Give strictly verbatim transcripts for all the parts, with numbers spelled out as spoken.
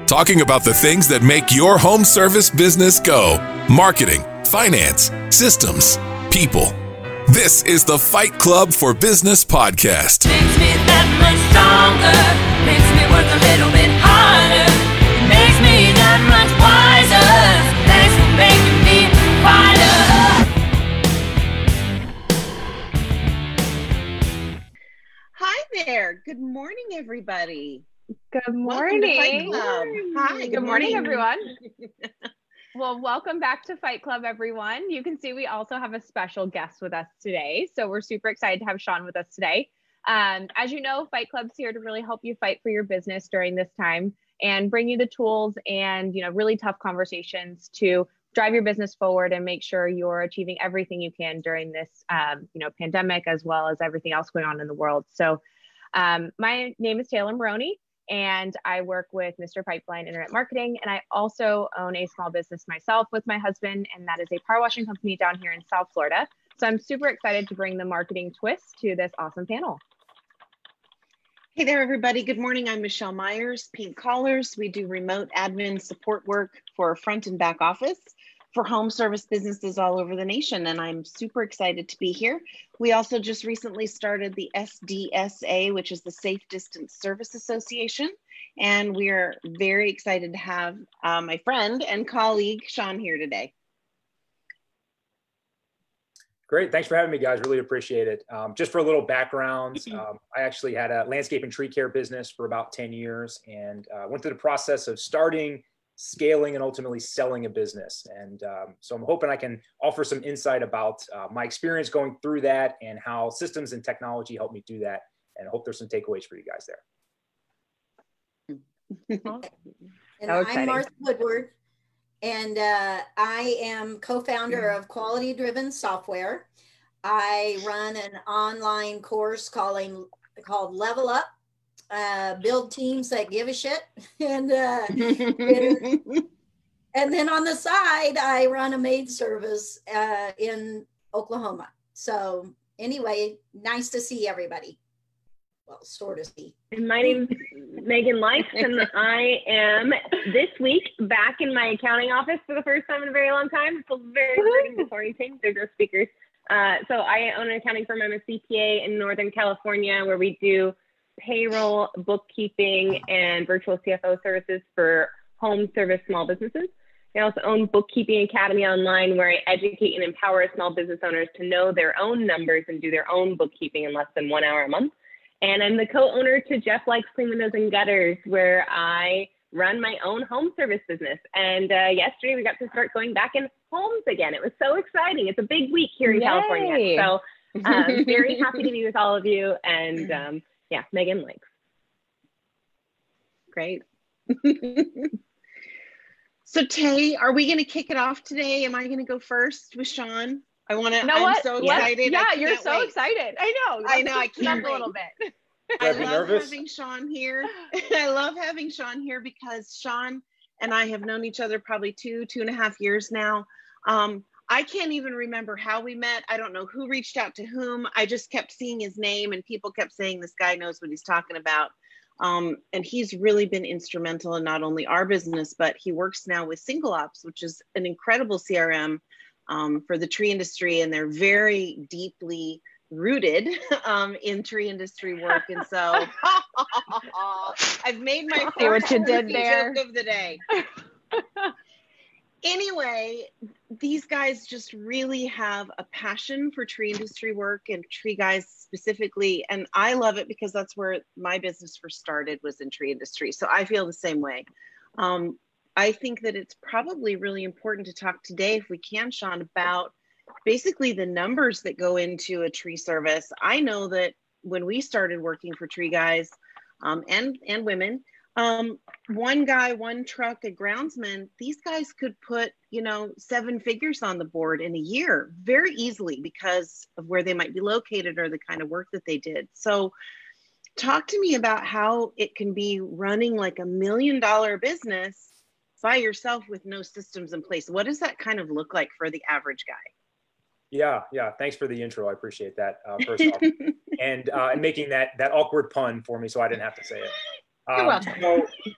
talking about the things that make your home service business go. Marketing, finance, systems, people. This is the Fight Club for Business podcast. Makes me that much stronger, makes me work a little bit harder, makes me that much wiser. Thanks for making me fighter. Hi there. Good morning, everybody. Good morning. Welcome to Fight Club. Hi. Good, good morning, morning, everyone. Well, welcome back to Fight Club, everyone. You can see we also have a special guest with us today. So we're super excited to have Sean with us today. Um, as you know, Fight Club's here to really help you fight for your business during this time and bring you the tools and, you know, really tough conversations to drive your business forward and make sure you're achieving everything you can during this, um, you know, pandemic, as well as everything else going on in the world. So um, my name is Taylor Maroney, and I work with Mister Pipeline Internet Marketing. And I also own a small business myself with my husband, and that is a power washing company down here in South Florida. So I'm super excited to bring the marketing twist to this awesome panel. Hey there, everybody. Good morning. I'm Michelle Myers, Pink Collars. We do remote admin support work for front and back office for home service businesses all over the nation. And I'm super excited to be here. We also just recently started the S D S A, which is the Safe Distance Service Association. And we are very excited to have uh, my friend and colleague, Sean, here today. Great. Thanks for having me, guys. Really appreciate it. Um, just for a little background, um, I actually had a landscape and tree care business for about ten years and uh, went through the process of starting, scaling, and ultimately selling a business. And um, so I'm hoping I can offer some insight about uh, my experience going through that and how systems and technology helped me do that. And I hope there's some takeaways for you guys there. And I'm Martha Woodward, and uh, I am co-founder of Quality Driven Software. I run an online course calling, called Level Up. Uh, build teams that give a shit, and uh, and, and then on the side I run a maid service uh, in Oklahoma. So anyway, nice to see everybody. Well, sort of see. And my name's Megan Likes, and I am this week back in my accounting office for the first time in a very long time. It's a very exciting, disorienting. There's our speakers. Uh, so I own an accounting firm. I'm a C P A in Northern California, where we do payroll, bookkeeping, and virtual C F O services for home service small businesses. I also own Bookkeeping Academy Online, where I educate and empower small business owners to know their own numbers and do their own bookkeeping in less than one hour a month. And I'm the co-owner to Jeff Likes Clean Windows and Gutters, where I run my own home service business. And uh, yesterday we got to start going back in homes again. It was so exciting. It's a big week here in Yay. California. So um, very happy to be with all of you. And um, yeah, Megan Likes. Great. So Tay, are we going to kick it off today? Am I going to go first with Sean? I want to, you know I'm what? so Yes. excited. Yeah, you're so wait. excited. I know. I know, I can't a little bit. I Be love nervous? having Sean here. I love having Sean here because Sean and I have known each other probably two, two and a half years now. Um, I can't even remember how we met. I don't know who reached out to whom. I just kept seeing his name and people kept saying, this guy knows what he's talking about. Um, and he's really been instrumental in not only our business, but he works now with Single Ops, which is an incredible C R M um, for the tree industry. And they're very deeply rooted um, in tree industry work. And so I've made my See what first you did there. joke of the day. Anyway, these guys just really have a passion for tree industry work and tree guys specifically. And I love it because that's where my business first started, was in tree industry. So I feel the same way. Um, I think that it's probably really important to talk today, if we can, Sean, about basically the numbers that go into a tree service. I know that when we started working for tree guys um, and, and women, Um, one guy, one truck, a groundsman, these guys could put, you know, seven figures on the board in a year very easily because of where they might be located or the kind of work that they did. So talk to me about how it can be running like a million dollar business by yourself with no systems in place. What does that kind of look like for the average guy? Yeah, yeah. Thanks for the intro. I appreciate that, uh, first off. and uh, and making that that awkward pun for me so I didn't have to say it. You're Um, welcome. so,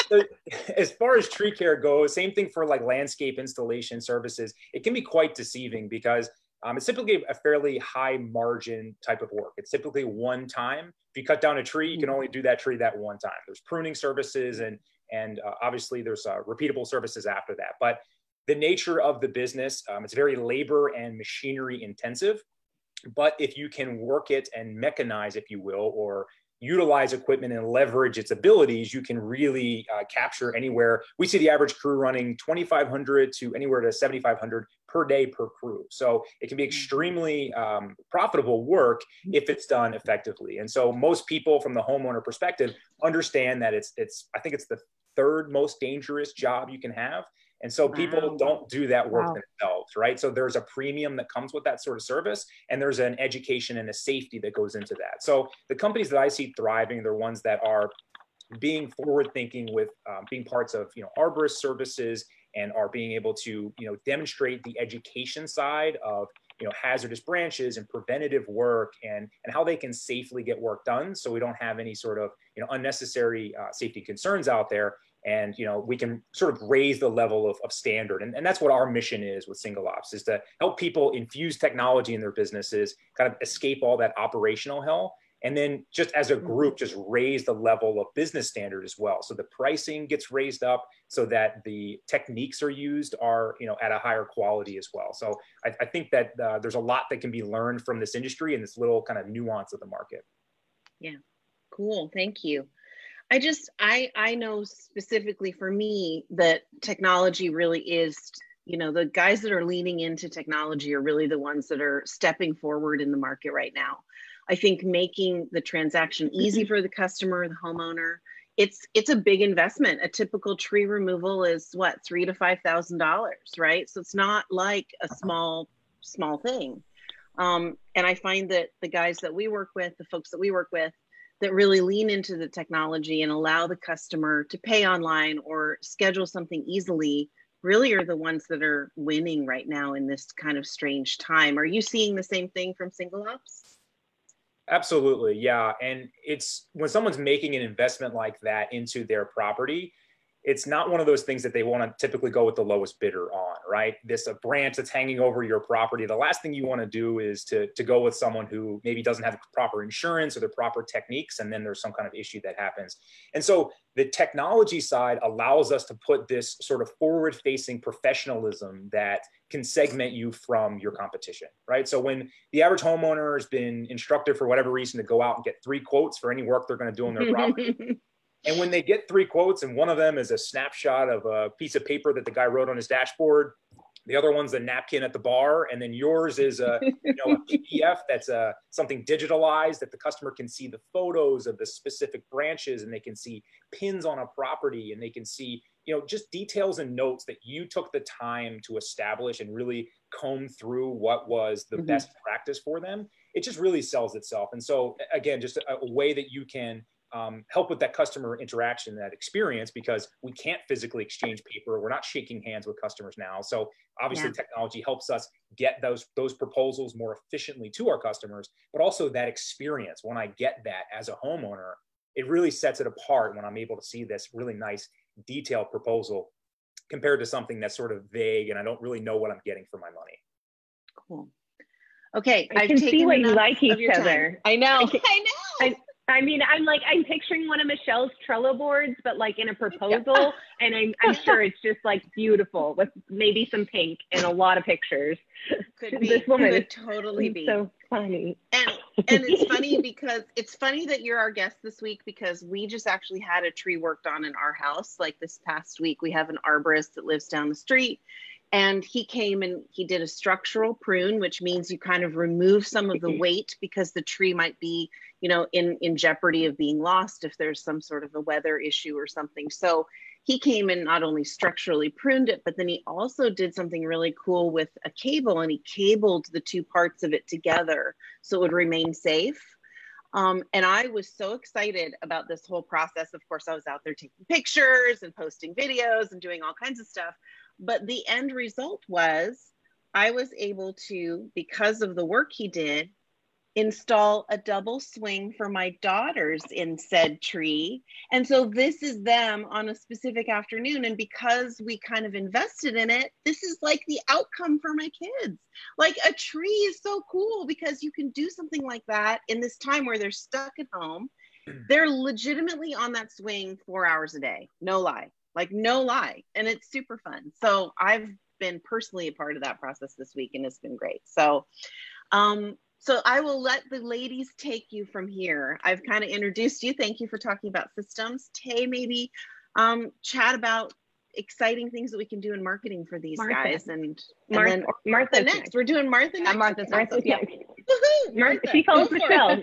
So, as far as tree care goes, same thing for like landscape installation services. It can be quite deceiving because um, it's typically a fairly high margin type of work. It's typically one time. If you cut down a tree, you can only do that tree that one time. There's pruning services and and uh, obviously there's uh, repeatable services after that. But the nature of the business, um, it's very labor and machinery intensive. But if you can work it and mechanize, if you will, or utilize equipment and leverage its abilities, you can really uh, capture anywhere. We see the average crew running twenty-five hundred to anywhere to seventy-five hundred per day per crew. So it can be extremely um, profitable work if it's done effectively. And so most people from the homeowner perspective understand that it's, it's I think it's the third most dangerous job you can have. And so people wow. don't do that work wow. themselves, right? So there's a premium that comes with that sort of service, and there's an education and a safety that goes into that. So the companies that I see thriving, they're ones that are being forward thinking with um, being parts of, you know, arborist services, and are being able to, you know, demonstrate the education side of, you know, hazardous branches and preventative work, and, and how they can safely get work done. So we don't have any sort of, you know, unnecessary uh, safety concerns out there. And, you know, we can sort of raise the level of, of standard. And, and that's what our mission is with Single Ops, is to help people infuse technology in their businesses, kind of escape all that operational hell. And then just as a group, just raise the level of business standard as well. So the pricing gets raised up so that the techniques are used are, you know, at a higher quality as well. So I, I think that uh, there's a lot that can be learned from this industry and this little kind of nuance of the market. Yeah, cool. Thank you. I just, I, I know specifically for me that technology really is, you know, the guys that are leaning into technology are really the ones that are stepping forward in the market right now. I think making the transaction easy for the customer, the homeowner, it's, it's a big investment. A typical tree removal is what, three to five thousand dollars, right? So it's not like a small, small thing. Um, and I find that the guys that we work with, the folks that we work with, that really lean into the technology and allow the customer to pay online or schedule something easily, really are the ones that are winning right now in this kind of strange time. Are you seeing the same thing from Single Ops? Absolutely, yeah. And it's when someone's making an investment like that into their property, it's not one of those things that they want to typically go with the lowest bidder on, right? This a branch that's hanging over your property. The last thing you want to do is to, to go with someone who maybe doesn't have proper insurance or the proper techniques, and then there's some kind of issue that happens. And so the technology side allows us to put this sort of forward-facing professionalism that can segment you from your competition, right? So when the average homeowner has been instructed for whatever reason to go out and get three quotes for any work they're going to do on their property, and when they get three quotes and one of them is a snapshot of a piece of paper that the guy wrote on his dashboard, the other one's a napkin at the bar, and then yours is a, you know, a P D F that's a, something digitalized that the customer can see the photos of the specific branches, and they can see pins on a property, and they can see, you know, just details and notes that you took the time to establish and really comb through what was the mm-hmm. best practice for them. It just really sells itself. And so again, just a, a way that you can Um, help with that customer interaction, that experience, because we can't physically exchange paper. We're not shaking hands with customers now. So obviously yeah. technology helps us get those, those proposals more efficiently to our customers, but also that experience. When I get that as a homeowner, it really sets it apart when I'm able to see this really nice detailed proposal compared to something that's sort of vague and I don't really know what I'm getting for my money. Cool. Okay. I I've can see why you like each other. I know. I, can, I know. I, I mean, I'm like, I'm picturing one of Michelle's Trello boards, but like in a proposal. And I'm, I'm sure it's just like beautiful with maybe some pink and a lot of pictures. Could be. This woman could is totally be. So funny. And, and it's funny because it's funny that you're our guest this week, because we just actually had a tree worked on in our house. Like this past week, we have an arborist that lives down the street. And he came and he did a structural prune, which means you kind of remove some of the weight because the tree might be, you know, in, in jeopardy of being lost if there's some sort of a weather issue or something. So he came and not only structurally pruned it, but then he also did something really cool with a cable, and he cabled the two parts of it together so it would remain safe. Um, and I was so excited about this whole process. Of course, I was out there taking pictures and posting videos and doing all kinds of stuff. But the end result was I was able to, because of the work he did, install a double swing for my daughters in said tree. And so this is them on a specific afternoon. And because we kind of invested in it, this is like the outcome for my kids. Like a tree is so cool because you can do something like that in this time where they're stuck at home. They're legitimately on that swing four hours a day. No lie, like no lie. And it's super fun. So I've been personally a part of that process this week and it's been great. So, um, So I will let the ladies take you from here. I've kind of introduced you. Thank you for talking about systems. Tay, maybe um, chat about exciting things that we can do in marketing for these Martha. guys. And, and Martha, then Martha next. next. We're doing Martha next. Yeah, Martha's Martha's yeah. next. Martha, she calls Michelle.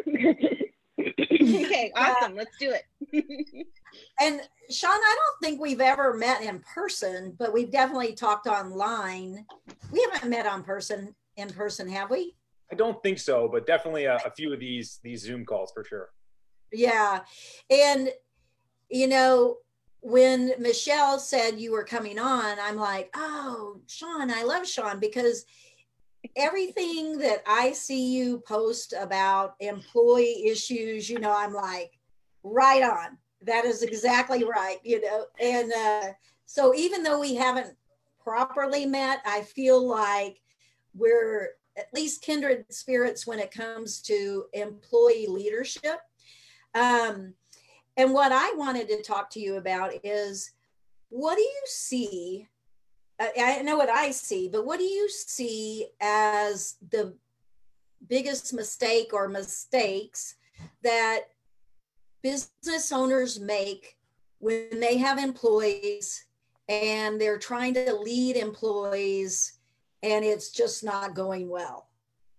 Okay, awesome. Let's do it. And Sean, I don't think we've ever met in person, but we've definitely talked online. We haven't met on person in person, have we? I don't think so, but definitely a, a few of these these Zoom calls for sure. Yeah. And, you know, when Michelle said you were coming on, I'm like, oh, Sean, I love Sean because everything that I see you post about employee issues, you know, I'm like, right on. That is exactly right, you know. And uh, so even though we haven't properly met, I feel like we're at least kindred spirits when it comes to employee leadership. Um, and what I wanted to talk to you about is, what do you see? I know what I see, but what do you see as the biggest mistake or mistakes that business owners make when they have employees and they're trying to lead employees and it's just not going well?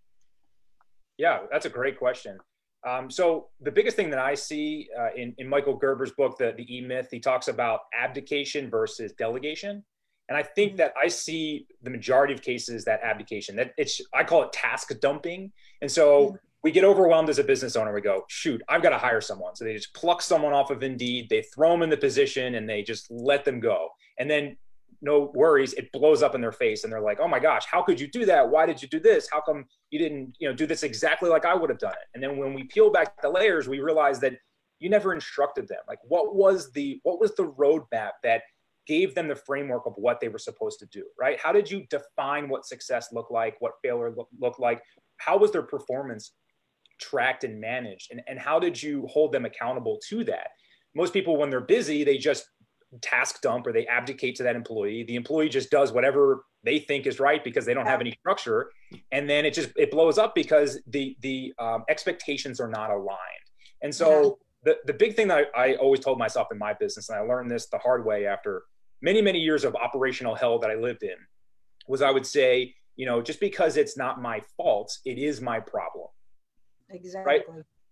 Yeah, that's a great question. Um, so the biggest thing that I see uh, in, in Michael Gerber's book, the, the E-Myth, he talks about abdication versus delegation. And I think that I see the majority of cases that abdication, that it's, I call it task dumping. And so we get overwhelmed as a business owner. We go, shoot, I've got to hire someone. So they just pluck someone off of Indeed, they throw them in the position and they just let them go. And then no worries, it blows up in their face. And they're like, oh my gosh, how could you do that? Why did you do this? How come you didn't, you know, do this exactly like I would have done it? And then when we peel back the layers, we realize that you never instructed them. Like what was the, what was the roadmap that gave them the framework of what they were supposed to do, right? How did you define what success looked like, what failure look, looked like? How was their performance tracked and managed? And, and how did you hold them accountable to that? Most people, when they're busy, they just task dump or they abdicate to that employee. The employee just does whatever they think is right because they don't have any structure. And then it just, it blows up because the, the um, expectations are not aligned. And so yeah. the, the big thing that I, I always told myself in my business, and I learned this the hard way after many, many years of operational hell that I lived in, was I would say, you know, just because it's not my fault, it is my problem. Exactly. Right?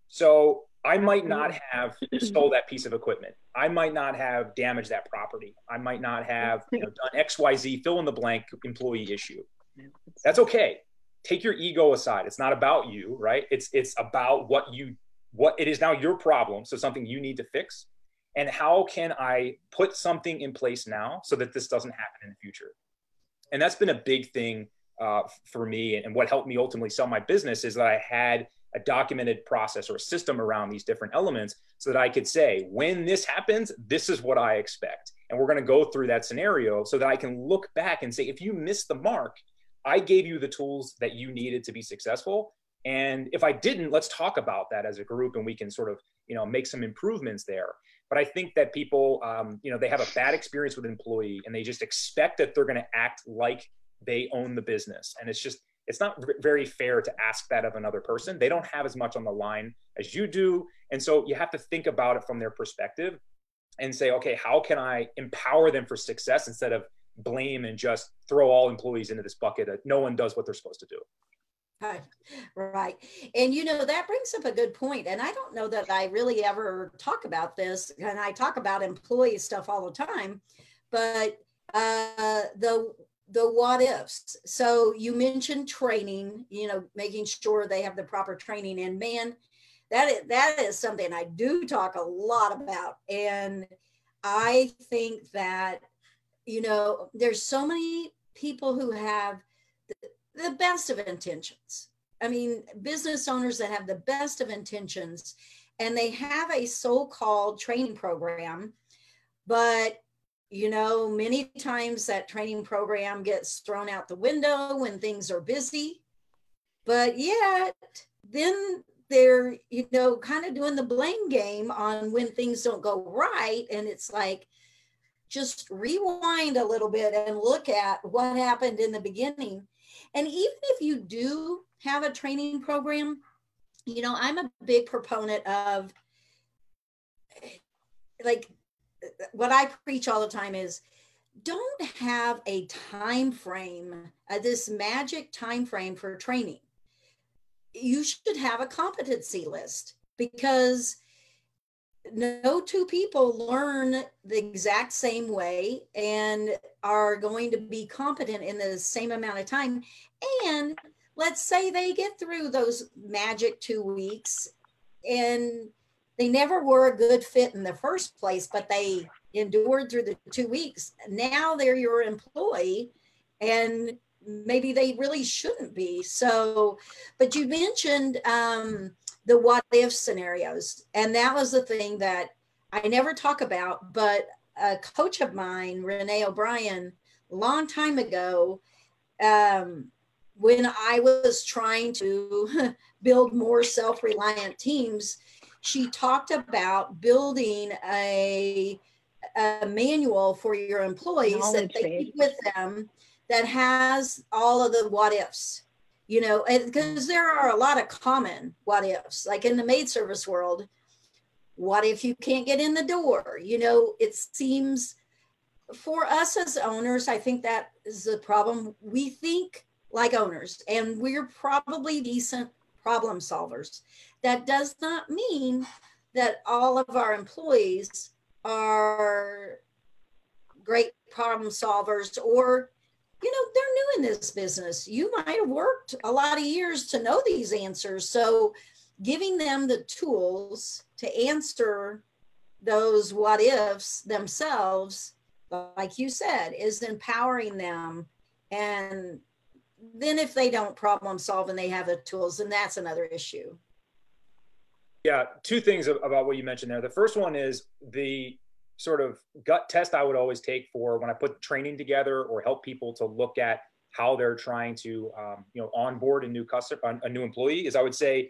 So I might not have stole that piece of equipment. I might not have damaged that property. I might not have, you know, done X, Y, Z, fill in the blank employee issue. That's okay. Take your ego aside. It's not about you, right? It's, it's about what you, what it is now your problem. So something you need to fix. And how can I put something in place now so that this doesn't happen in the future? And that's been a big thing uh, for me. And what helped me ultimately sell my business is that I had a documented process or a system around these different elements so that I could say, when this happens, this is what I expect. And we're going to go through that scenario so that I can look back and say, if you missed the mark, I gave you the tools that you needed to be successful. And if I didn't, let's talk about that as a group and we can sort of, you know, make some improvements there. But I think that people, um, you know, they have a bad experience with an employee and they just expect that they're going to act like they own the business. And it's just, it's not very fair to ask that of another person. They don't have as much on the line as you do. And so you have to think about it from their perspective and say, okay, how can I empower them for success instead of blame and just throw all employees into this bucket that no one does what they're supposed to do. Right. Right. And, you know, that brings up a good point. And I don't know that I really ever talk about this. And I talk about employee stuff all the time, but uh, the the what ifs. So you mentioned training, you know, making sure they have the proper training. And man, that is, that is something I do talk a lot about. And I think that, you know, there's so many people who have the, the best of intentions. I mean, business owners that have the best of intentions, and they have a so-called training program, but you know, many times that training program gets thrown out the window when things are busy. But yet, then they're, you know, kind of doing the blame game on when things don't go right. And it's like, just rewind a little bit and look at what happened in the beginning. And even if you do have a training program, you know, I'm a big proponent of, like, what I preach all the time is, don't have a time frame, uh, this magic time frame for training. You should have a competency list, because no two people learn the exact same way and are going to be competent in the same amount of time. And let's say they get through those magic two weeks and they never were a good fit in the first place, but they endured through the two weeks. Now they're your employee, and maybe they really shouldn't be. So, but you mentioned um, the what if scenarios. And that was the thing that I never talk about, but a coach of mine, Renee O'Brien, a long time ago, um, when I was trying to build more self-reliant teams, she talked about building a, a manual for your employees Knowledge that they keep with them that has all of the what ifs, you know, because there are a lot of common what ifs, like in the maid service world. What if you can't get in the door? You know, it seems for us as owners, I think that is the problem. We think like owners, and we're probably decent problem solvers. That does not mean that all of our employees are great problem solvers, or, you know, they're new in this business. You might have worked a lot of years to know these answers. So giving them the tools to answer those what ifs themselves, like you said, is empowering them. And then if they don't problem solve and they have the tools, then that's another issue. Yeah, two things about what you mentioned there. The first one is the sort of gut test I would always take for when I put training together or help people to look at how they're trying to, um, you know, onboard a new customer, a new employee, is I would say,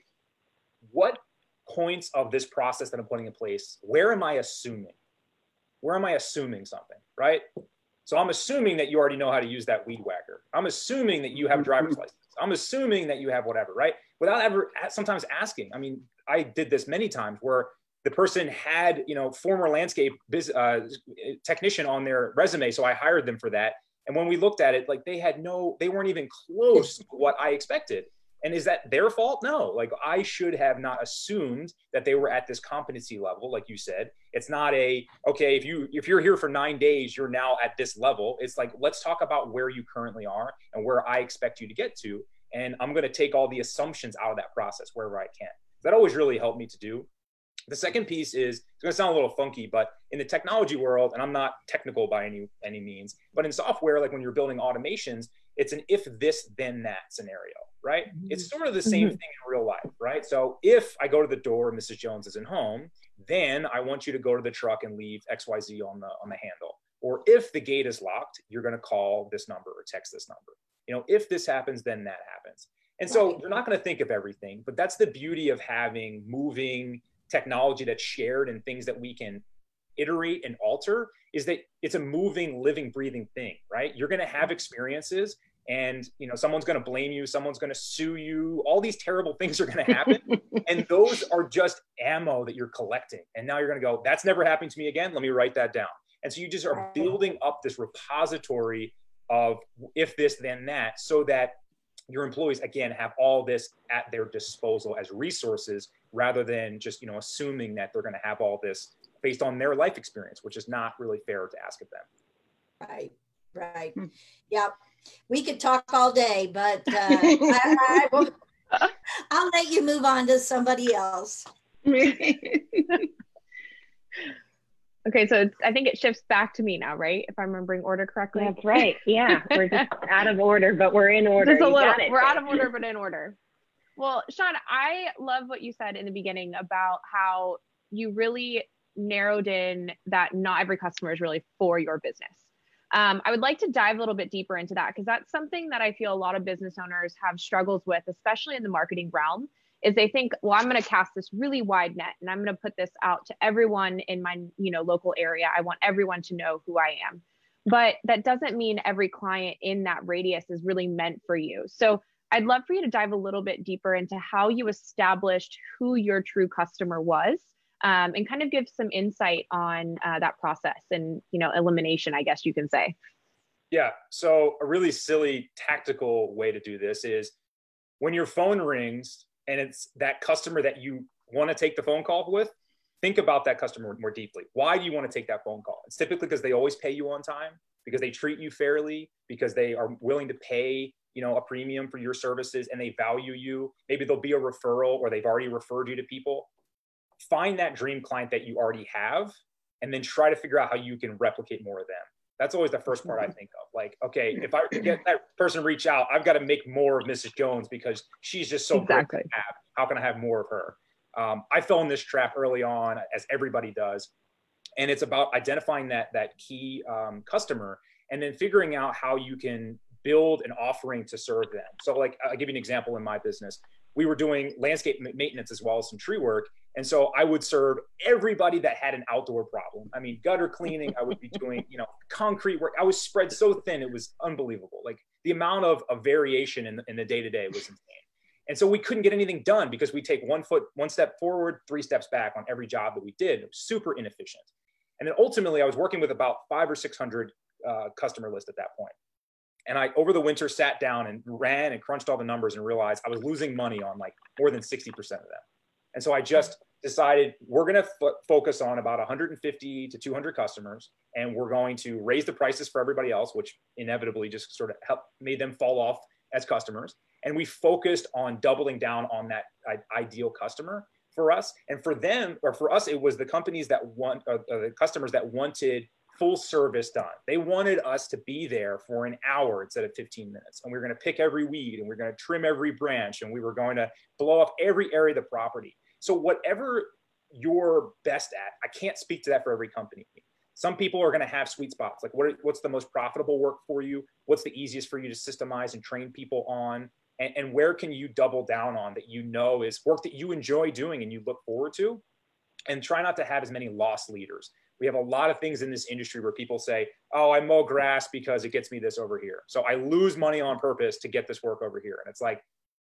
what points of this process that I'm putting in place, where am I assuming? Where am I assuming something, right? So I'm assuming that you already know how to use that weed whacker. I'm assuming that you have a driver's license. I'm assuming that you have whatever, right? Without ever sometimes asking. I mean, I did this many times where the person had, you know, former landscape biz, uh, technician on their resume. So I hired them for that. And when we looked at it, like they had no, they weren't even close to what I expected. And is that their fault? No, like I should have not assumed that they were at this competency level. Like you said, it's not a, okay, if you, if you're here for nine days, you're now at this level. It's like, let's talk about where you currently are and where I expect you to get to. And I'm going to take all the assumptions out of that process wherever I can. That always really helped me to do. The second piece is, it's going to sound a little funky, but in the technology world, and I'm not technical by any, any means, but in software, like when you're building automations, it's an if this, then that scenario, right? Mm-hmm. It's sort of the same mm-hmm. thing in real life, right? So if I go to the door, Missus Jones isn't home, then I want you to go to the truck and leave X Y Z on the, on the handle. Or if the gate is locked, you're going to call this number or text this number. You know, if this happens, then that happens. And so right. You're not going to think of everything, but that's the beauty of having moving technology that's shared and things that we can iterate and alter, is that it's a moving, living, breathing thing, right? You're going to have experiences and, you know, someone's going to blame you. Someone's going to sue you. All these terrible things are going to happen. And those are just ammo that you're collecting. And now you're going to go, that's never happened to me again. Let me write that down. And so you just are building up this repository of if this, then that, so that your employees, again, have all this at their disposal as resources, rather than just, you know, assuming that they're going to have all this based on their life experience, which is not really fair to ask of them. Right, right. Hmm. Yep. We could talk all day, but uh, I, I will, I'll let you move on to somebody else. Okay, so it's, I think it shifts back to me now, right? If I'm remembering order correctly. That's right. Yeah, we're just out of order, but we're in order. Just a little. We're out of order, but in order. Well, Sean, I love what you said in the beginning about how you really narrowed in that not every customer is really for your business. Um, I would like to dive a little bit deeper into that, because that's something that I feel a lot of business owners have struggles with, especially in the marketing realm, is they think, well, I'm going to cast this really wide net and I'm going to put this out to everyone in my, you know, local area. I want everyone to know who I am. But that doesn't mean every client in that radius is really meant for you. So I'd love for you to dive a little bit deeper into how you established who your true customer was, um, and kind of give some insight on uh, that process and, you know, elimination, I guess you can say. Yeah. So a really silly tactical way to do this is when your phone rings and it's that customer that you want to take the phone call with, think about that customer more deeply. Why do you want to take that phone call? It's typically because they always pay you on time, because they treat you fairly, because they are willing to pay, you know, a premium for your services and they value you. Maybe there'll be a referral or they've already referred you to people. Find that dream client that you already have and then try to figure out how you can replicate more of them. That's always the first part I think of. Like, okay, if I get that person reach out, I've got to make more of Missus Jones because she's just so exactly. great to have. How can I have more of her? Um, I fell in this trap early on, as everybody does. And it's about identifying that, that key um, customer and then figuring out how you can build an offering to serve them. So like, I'll give you an example in my business. We were doing landscape maintenance as well as some tree work. And so I would serve everybody that had an outdoor problem. I mean, gutter cleaning, I would be doing, you know, concrete work. I was spread so thin, it was unbelievable. Like the amount of, of variation in, in the day-to-day was insane. And so we couldn't get anything done because we take one foot, one step forward, three steps back on every job that we did. It was super inefficient. And then ultimately I was working with about five or six hundred uh, customer list at that point. And I, over the winter, sat down and ran and crunched all the numbers and realized I was losing money on like more than sixty percent of them. And so I just decided we're going to f- focus on about one hundred fifty to two hundred customers, and we're going to raise the prices for everybody else, which inevitably just sort of helped made them fall off as customers. And we focused on doubling down on that I- ideal customer for us. And for them, or for us, it was the companies that want, uh, uh, the customers that wanted full service done. They wanted us to be there for an hour instead of fifteen minutes. And we were going to pick every weed and we we're going to trim every branch and we were going to blow up every area of the property. So whatever you're best at, I can't speak to that for every company. Some people are going to have sweet spots. Like what, what's the most profitable work for you? What's the easiest for you to systemize and train people on? And, and where can you double down on that you know is work that you enjoy doing and you look forward to? And try not to have as many lost leaders. We have a lot of things in this industry where people say, oh, I mow grass because it gets me this over here. So I lose money on purpose to get this work over here. And it's like,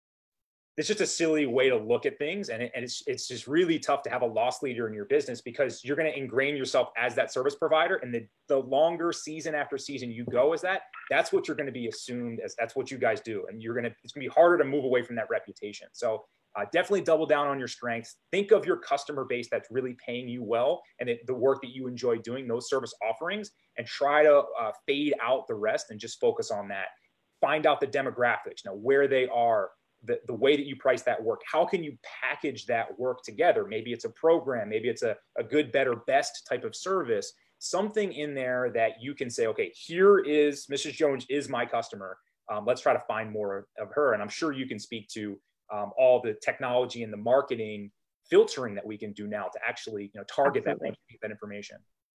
it's just a silly way to look at things. And, it, and it's, it's just really tough to have a loss leader in your business because you're going to ingrain yourself as that service provider. And the, the longer season after season you go as that, that's what you're going to be assumed as, that's what you guys do. And you're going to, it's going to be harder to move away from that reputation. So Uh, definitely double down on your strengths. Think of your customer base that's really paying you well and it, the work that you enjoy doing, those service offerings, and try to uh, fade out the rest and just focus on that. Find out the demographics, you know, where they are, the, the way that you price that work. How can you package that work together? Maybe it's a program, maybe it's a, a good, better, best type of service, something in there that you can say, okay, here is Missus Jones is my customer. Um, let's try to find more of her. And I'm sure you can speak to Um, all the technology and the marketing filtering that we can do now to actually, you know, target that, that information.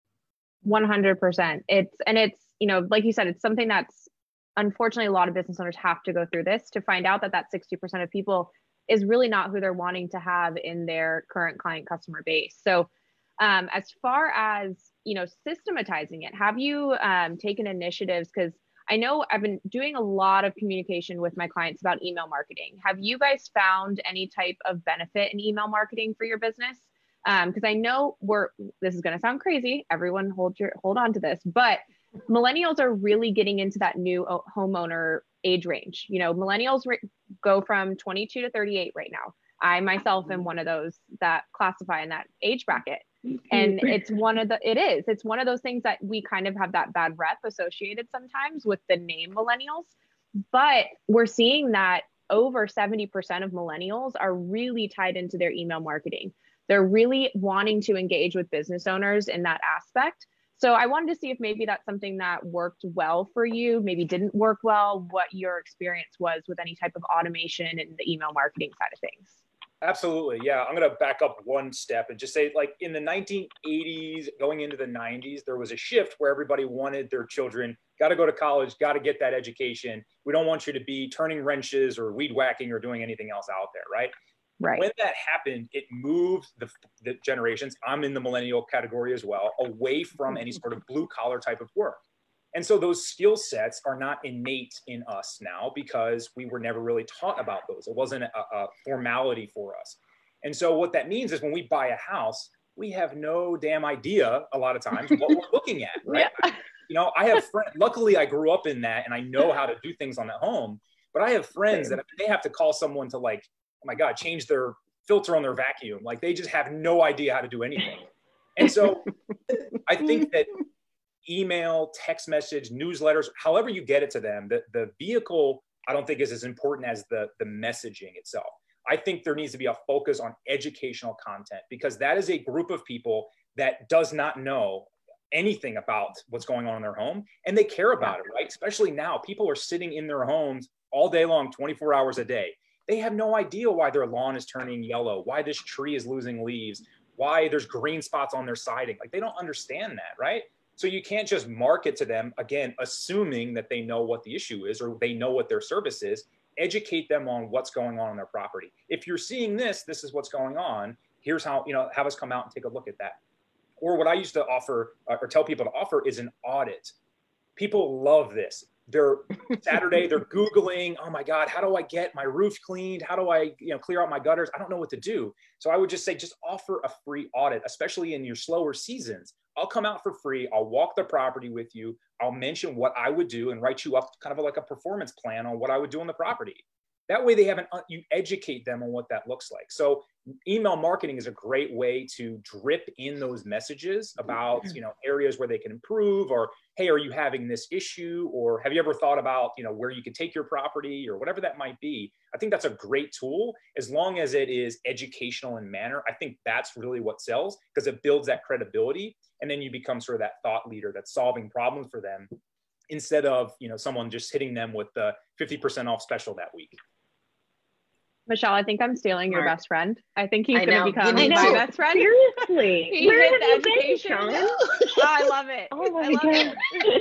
one hundred percent. It's, and it's, you know, like you said, it's something that's unfortunately a lot of business owners have to go through this to find out that that sixty percent of people is really not who they're wanting to have in their current client customer base. So um, as far as, you know, systematizing it, have you um, taken initiatives? Because I know I've been doing a lot of communication with my clients about email marketing. Have you guys found any type of benefit in email marketing for your business? Because um, I know we're, this is going to sound crazy. Everyone hold your, hold on to this, but millennials are really getting into that new homeowner age range. You know, millennials re- go from twenty-two to thirty-eight right now. I myself am one of those that classify in that age bracket. And it's one of the, it is, it's one of those things that we kind of have that bad rep associated sometimes with the name millennials, but we're seeing that over seventy percent of millennials are really tied into their email marketing. They're really wanting to engage with business owners in that aspect So I wanted to see if maybe that's something that worked well for you, maybe didn't work well, what your experience was with any type of automation and the email marketing side of things. Absolutely. Yeah. I'm going to back up one step and just say, like, in the nineteen eighties, going into the nineties, there was a shift where everybody wanted their children, got to go to college, got to get that education. We don't want you to be turning wrenches or weed whacking or doing anything else out there. Right. Right. When that happened, it moved the, the generations, I'm in the millennial category as well, away from any sort of blue collar type of work. And so those skill sets are not innate in us now because we were never really taught about those. It wasn't a, a formality for us. And so what that means is when we buy a house, we have no damn idea a lot of times what we're looking at, right? Yeah. You know, I have friends, luckily I grew up in that and I know how to do things on the home, but I have friends that they have to call someone to, like, oh my God, change their filter on their vacuum. Like, they just have no idea how to do anything. And so I think that email, text message, newsletters, however you get it to them, the, the vehicle, I don't think is as important as the, the messaging itself. I think there needs to be a focus on educational content, because that is a group of people that does not know anything about what's going on in their home, and they care about it, right? Especially now, people are sitting in their homes all day long, twenty-four hours a day. They have no idea why their lawn is turning yellow, why this tree is losing leaves, why there's green spots on their siding. Like, they don't understand that, right? So you can't just market to them, again, assuming that they know what the issue is or they know what their service is. Educate them on what's going on in their property. If you're seeing this, this is what's going on. Here's how, you know, have us come out and take a look at that. Or what I used to offer uh, or tell people to offer is an audit. People love this. They're Saturday, they're Googling, oh my God, how do I get my roof cleaned? How do I, you know, clear out my gutters? I don't know what to do. So I would just say, just offer a free audit, especially in your slower seasons. I'll come out for free. I'll walk the property with you. I'll mention what I would do and write you up kind of like a performance plan on what I would do on the property. That way they haven't, you educate them on what that looks like. So email marketing is a great way to drip in those messages about, you know, areas where they can improve, or, hey, are you having this issue? Or have you ever thought about, you know, where you could take your property, or whatever that might be. I think that's a great tool as long as it is educational in manner. I think that's really what sells, because it builds that credibility. And then you become sort of that thought leader that's solving problems for them, instead of, you know, someone just hitting them with the fifty percent off special that week. Michelle, I think I'm stealing your best friend. I think he's going to become my best friend. Seriously. He Where hit have the you education. been, Sean? Oh, I love it. Oh my I love God.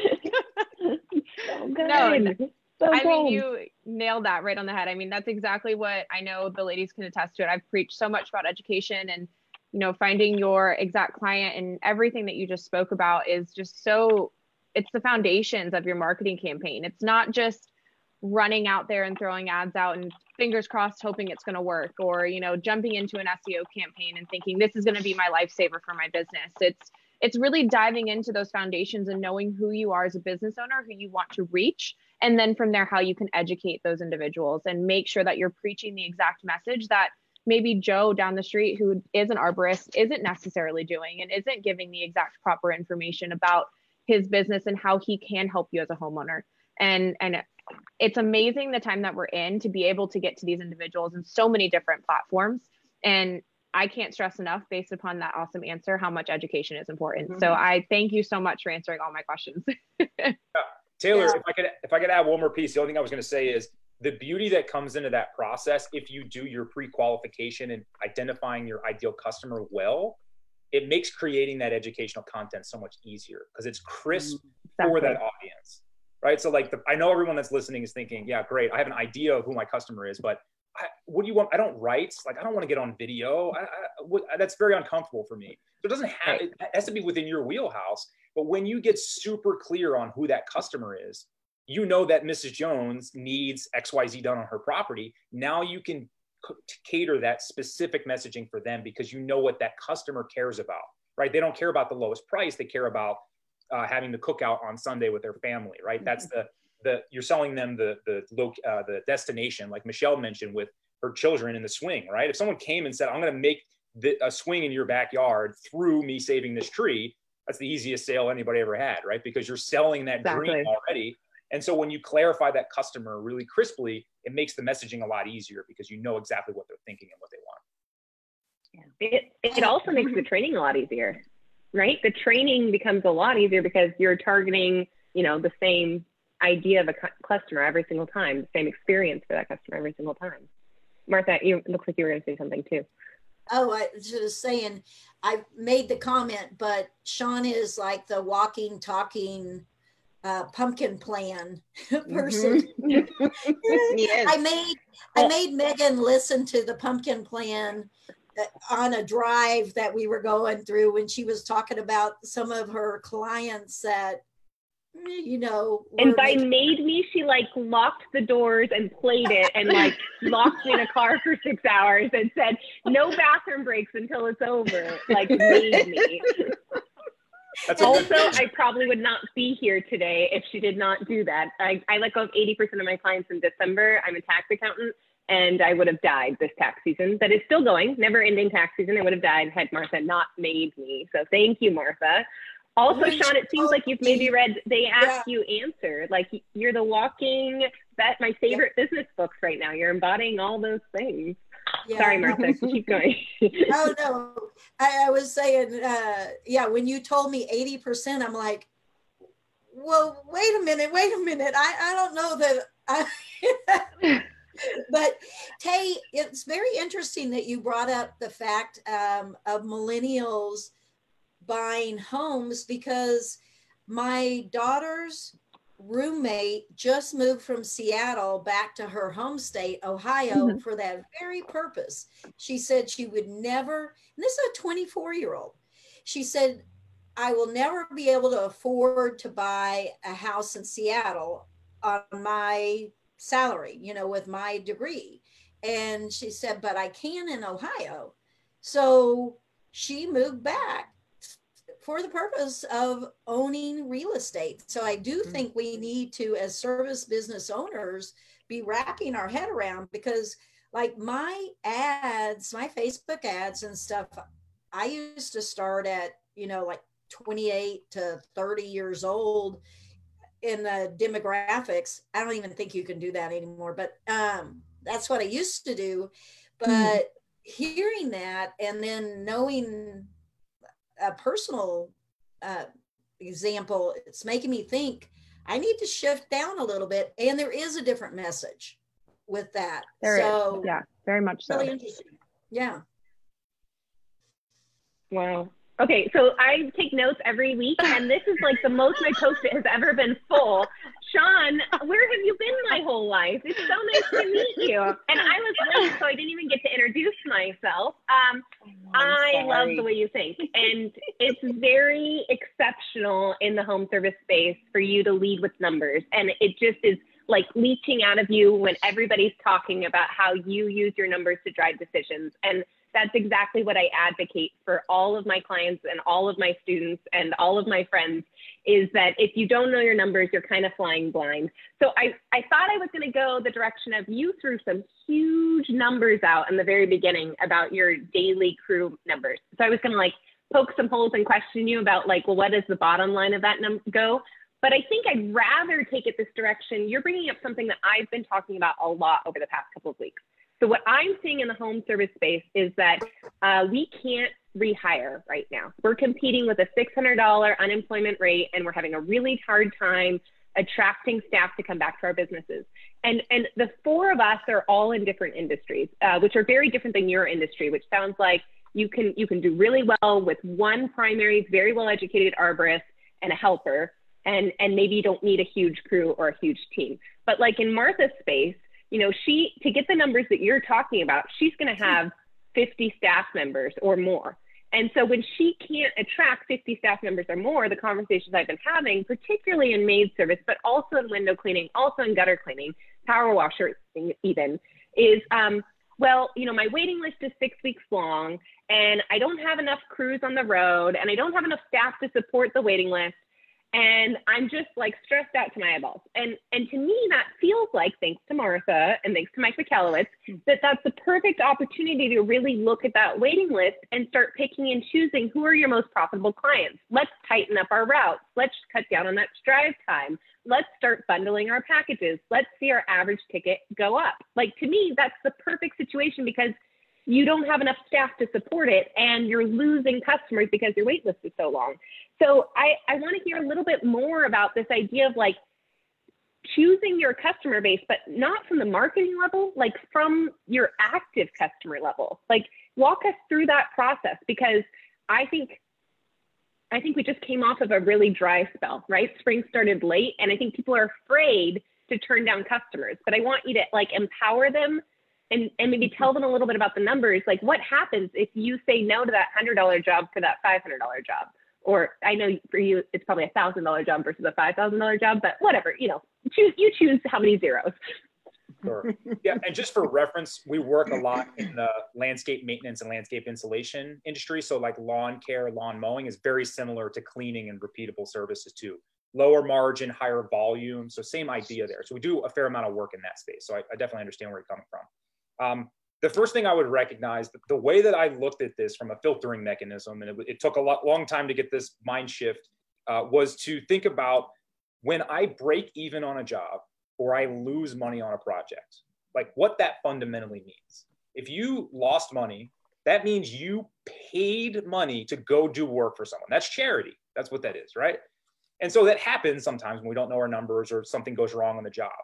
it. So good. No, so I good. mean, you nailed that right on the head. I mean, that's exactly what I know the ladies can attest to it. I've preached so much about education, and, you know, finding your exact client and everything that you just spoke about is just so, it's the foundations of your marketing campaign. It's not just running out there and throwing ads out and fingers crossed hoping it's going to work, or, you know, jumping into an S E O campaign and thinking this is going to be my lifesaver for my business. It's it's really diving into those foundations and knowing who you are as a business owner, who you want to reach, and then from there how you can educate those individuals and make sure that you're preaching the exact message that maybe Joe down the street, who is an arborist, isn't necessarily doing and isn't giving the exact proper information about his business and how he can help you as a homeowner. And and it's amazing the time that we're in to be able to get to these individuals in so many different platforms. And I can't stress enough, based upon that awesome answer, how much education is important. Mm-hmm. So I thank you so much for answering all my questions. yeah. Taylor, yeah. if I could, if I could add one more piece, the only thing I was going to say is the beauty that comes into that process, if you do your pre-qualification and identifying your ideal customer well, it makes creating that educational content so much easier, because it's crisp exactly. for that audience. Right. So like, the, I know everyone that's listening is thinking, yeah, great. I have an idea of who my customer is, but I, what do you want? I don't write. Like, I don't want to get on video. I, I, what, that's very uncomfortable for me. So it doesn't have, it has to be within your wheelhouse. But when you get super clear on who that customer is, you know that Missus Jones needs X Y Z done on her property. Now you can c- cater that specific messaging for them, because you know what that customer cares about, right? They don't care about the lowest price. They care about Uh, having the cookout on Sunday with their family, right? Mm-hmm. That's the the you're selling them the the uh, the destination, like Michelle mentioned with her children in the swing, right? If someone came and said, "I'm going to make the, a swing in your backyard through me saving this tree," that's the easiest sale anybody ever had, right? Because you're selling that exactly. dream already. And so when you clarify that customer really crisply, it makes the messaging a lot easier, because you know exactly what they're thinking and what they want. Yeah. It it also makes the training a lot easier. right? The training becomes a lot easier because you're targeting, you know, the same idea of a cu- customer every single time, the same experience for that customer every single time. Martha, you it looks like you were going to say something too. Oh, I was just saying, I made the comment, but Sean is like the walking, talking uh, pumpkin plan person. Mm-hmm. Yes. I made I made Megan listen to the pumpkin plan on a drive that we were going through when she was talking about some of her clients that, you know, and by making- made me, she like locked the doors and played it and like locked me in a car for six hours and said no bathroom breaks until it's over. Like made me. That's a Also, good I probably would not be here today if she did not do that. I, I let go of eighty percent of my clients in December. I'm a tax accountant, and I would have died this tax season. That is still going, never ending tax season. I would have died had Martha not made me. So thank you, Martha. Also, When Sean, it seems like you've maybe read They Ask You Answer. Like you're the walking, that my favorite yeah. business books right now. You're embodying all those things. Yeah. Sorry, Martha, keep going. Oh, no, I, I was saying, uh, yeah, when you told me eighty percent, I'm like, well, wait a minute, wait a minute. I, I don't know that I, but Tay, it's very interesting that you brought up the fact um, of millennials buying homes, because my daughter's roommate just moved from Seattle back to her home state, Ohio, mm-hmm. for that very purpose. She said she would never, and this is a twenty-four year old. She said, I will never be able to afford to buy a house in Seattle on my salary, you know, with my degree. And she said, but I can in Ohio. So she moved back for the purpose of owning real estate. So I do think we need to, as service business owners, be wrapping our head around, because like my ads, my Facebook ads and stuff, I used to start at, you know, like twenty-eight to thirty years old in the demographics. I don't even think you can do that anymore, but um, that's what I used to do. But mm. hearing that and then knowing a personal uh, example, it's making me think I need to shift down a little bit. And there is a different message with that. There so is. Yeah, very much so. Really interesting. Yeah. Wow. Okay, so I take notes every week, and this is like the most my Post-it has ever been full. Sean, where have you been my whole life? It's so nice to meet you. And I was late, so I didn't even get to introduce myself. Um, I love the way you think, and it's very exceptional in the home service space for you to lead with numbers, and it just is like leaching out of you when everybody's talking about how you use your numbers to drive decisions. And that's exactly what I advocate for all of my clients and all of my students and all of my friends, is that if you don't know your numbers, you're kind of flying blind. So I, I thought I was going to go the direction of you threw some huge numbers out in the very beginning about your daily crew numbers. So I was going to like poke some holes and question you about like, well, what does the bottom line of that num- go? But I think I'd rather take it this direction. You're bringing up something that I've been talking about a lot over the past couple of weeks. So what I'm seeing in the home service space is that uh, we can't rehire right now. We're competing with a six hundred dollars unemployment rate, and we're having a really hard time attracting staff to come back to our businesses. And, and the four of us are all in different industries, uh, which are very different than your industry, which sounds like you can, you can do really well with one primary, very well-educated arborist and a helper, and, and maybe you don't need a huge crew or a huge team. But like in Martha's space, you know, she, to get the numbers that you're talking about, she's going to have fifty staff members or more. And so when she can't attract fifty staff members or more, the conversations I've been having, particularly in maid service, but also in window cleaning, also in gutter cleaning, power washer even, is, um, well, you know, my waiting list is six weeks long, and I don't have enough crews on the road, and I don't have enough staff to support the waiting list. And I'm just like stressed out to my eyeballs. And and to me, that feels like, thanks to Martha and thanks to Mike Michalowicz, that that's the perfect opportunity to really look at that waiting list and start picking and choosing who are your most profitable clients. Let's tighten up our routes. Let's cut down on that drive time. Let's start bundling our packages. Let's see our average ticket go up. Like, to me, that's the perfect situation, because you don't have enough staff to support it, and you're losing customers because your wait list is so long. So I, I want to hear a little bit more about this idea of like choosing your customer base, but not from the marketing level, like from your active customer level. Like walk us through that process, because I think I think we just came off of a really dry spell, right? Spring started late, and I think people are afraid to turn down customers, but I want you to like empower them and, and maybe tell them a little bit about the numbers. Like what happens if you say no to that one hundred dollar job for that five hundred dollar job? Or I know for you, it's probably a one thousand dollar job versus a five thousand dollar job, but whatever, you know, choose, you choose how many zeros. Sure. Yeah, and just for reference, we work a lot in the landscape maintenance and landscape insulation industry. So like lawn care, lawn mowing is very similar to cleaning and repeatable services too. Lower margin, higher volume. So same idea there. So we do a fair amount of work in that space. So I, I definitely understand where you're coming from. Um, the first thing I would recognize, the, the way that I looked at this from a filtering mechanism, and it, it took a lot, long time to get this mind shift, uh, was to think about when I break even on a job or I lose money on a project, like what that fundamentally means. If you lost money, that means you paid money to go do work for someone. That's charity. That's what that is, right? And so that happens sometimes when we don't know our numbers or something goes wrong on the job.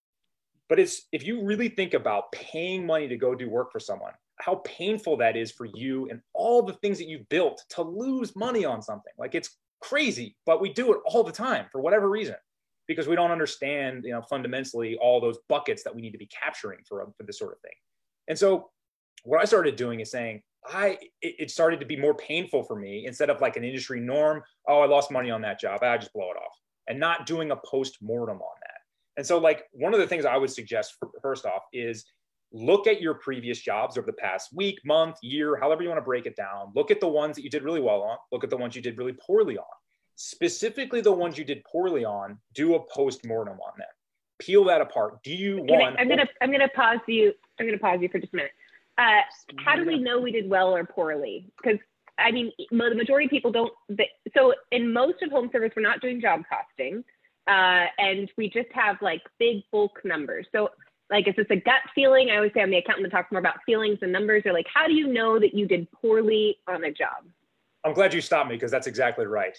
But it's, if you really think about paying money to go do work for someone, how painful that is for you and all the things that you've built to lose money on something. Like it's crazy, but we do it all the time for whatever reason, because we don't understand, you know, fundamentally all those buckets that we need to be capturing for, for this sort of thing. And so what I started doing is saying, I, it, it started to be more painful for me instead of like an industry norm. Oh, I lost money on that job. I just blow it off, and not doing a post-mortem on that. And so like one of the things I would suggest for, first off is look at your previous jobs over the past week, month, year, however you want to break it down. Look at the ones that you did really well on. Look at the ones you did really poorly on. Specifically the ones you did poorly on, do a post-mortem on them. Peel that apart. Do you want? I'm gonna I'm gonna pause you. I'm gonna pause you for just a minute. Uh, how do we know we did well or poorly? Because I mean, the majority of people don't. They, so in most of home service, we're not doing job costing, uh, and we just have like big bulk numbers. So like, is this a gut feeling? I always say I'm the accountant that talks more about feelings and numbers. Or like, how do you know that you did poorly on a job? I'm glad you stopped me, because that's exactly right.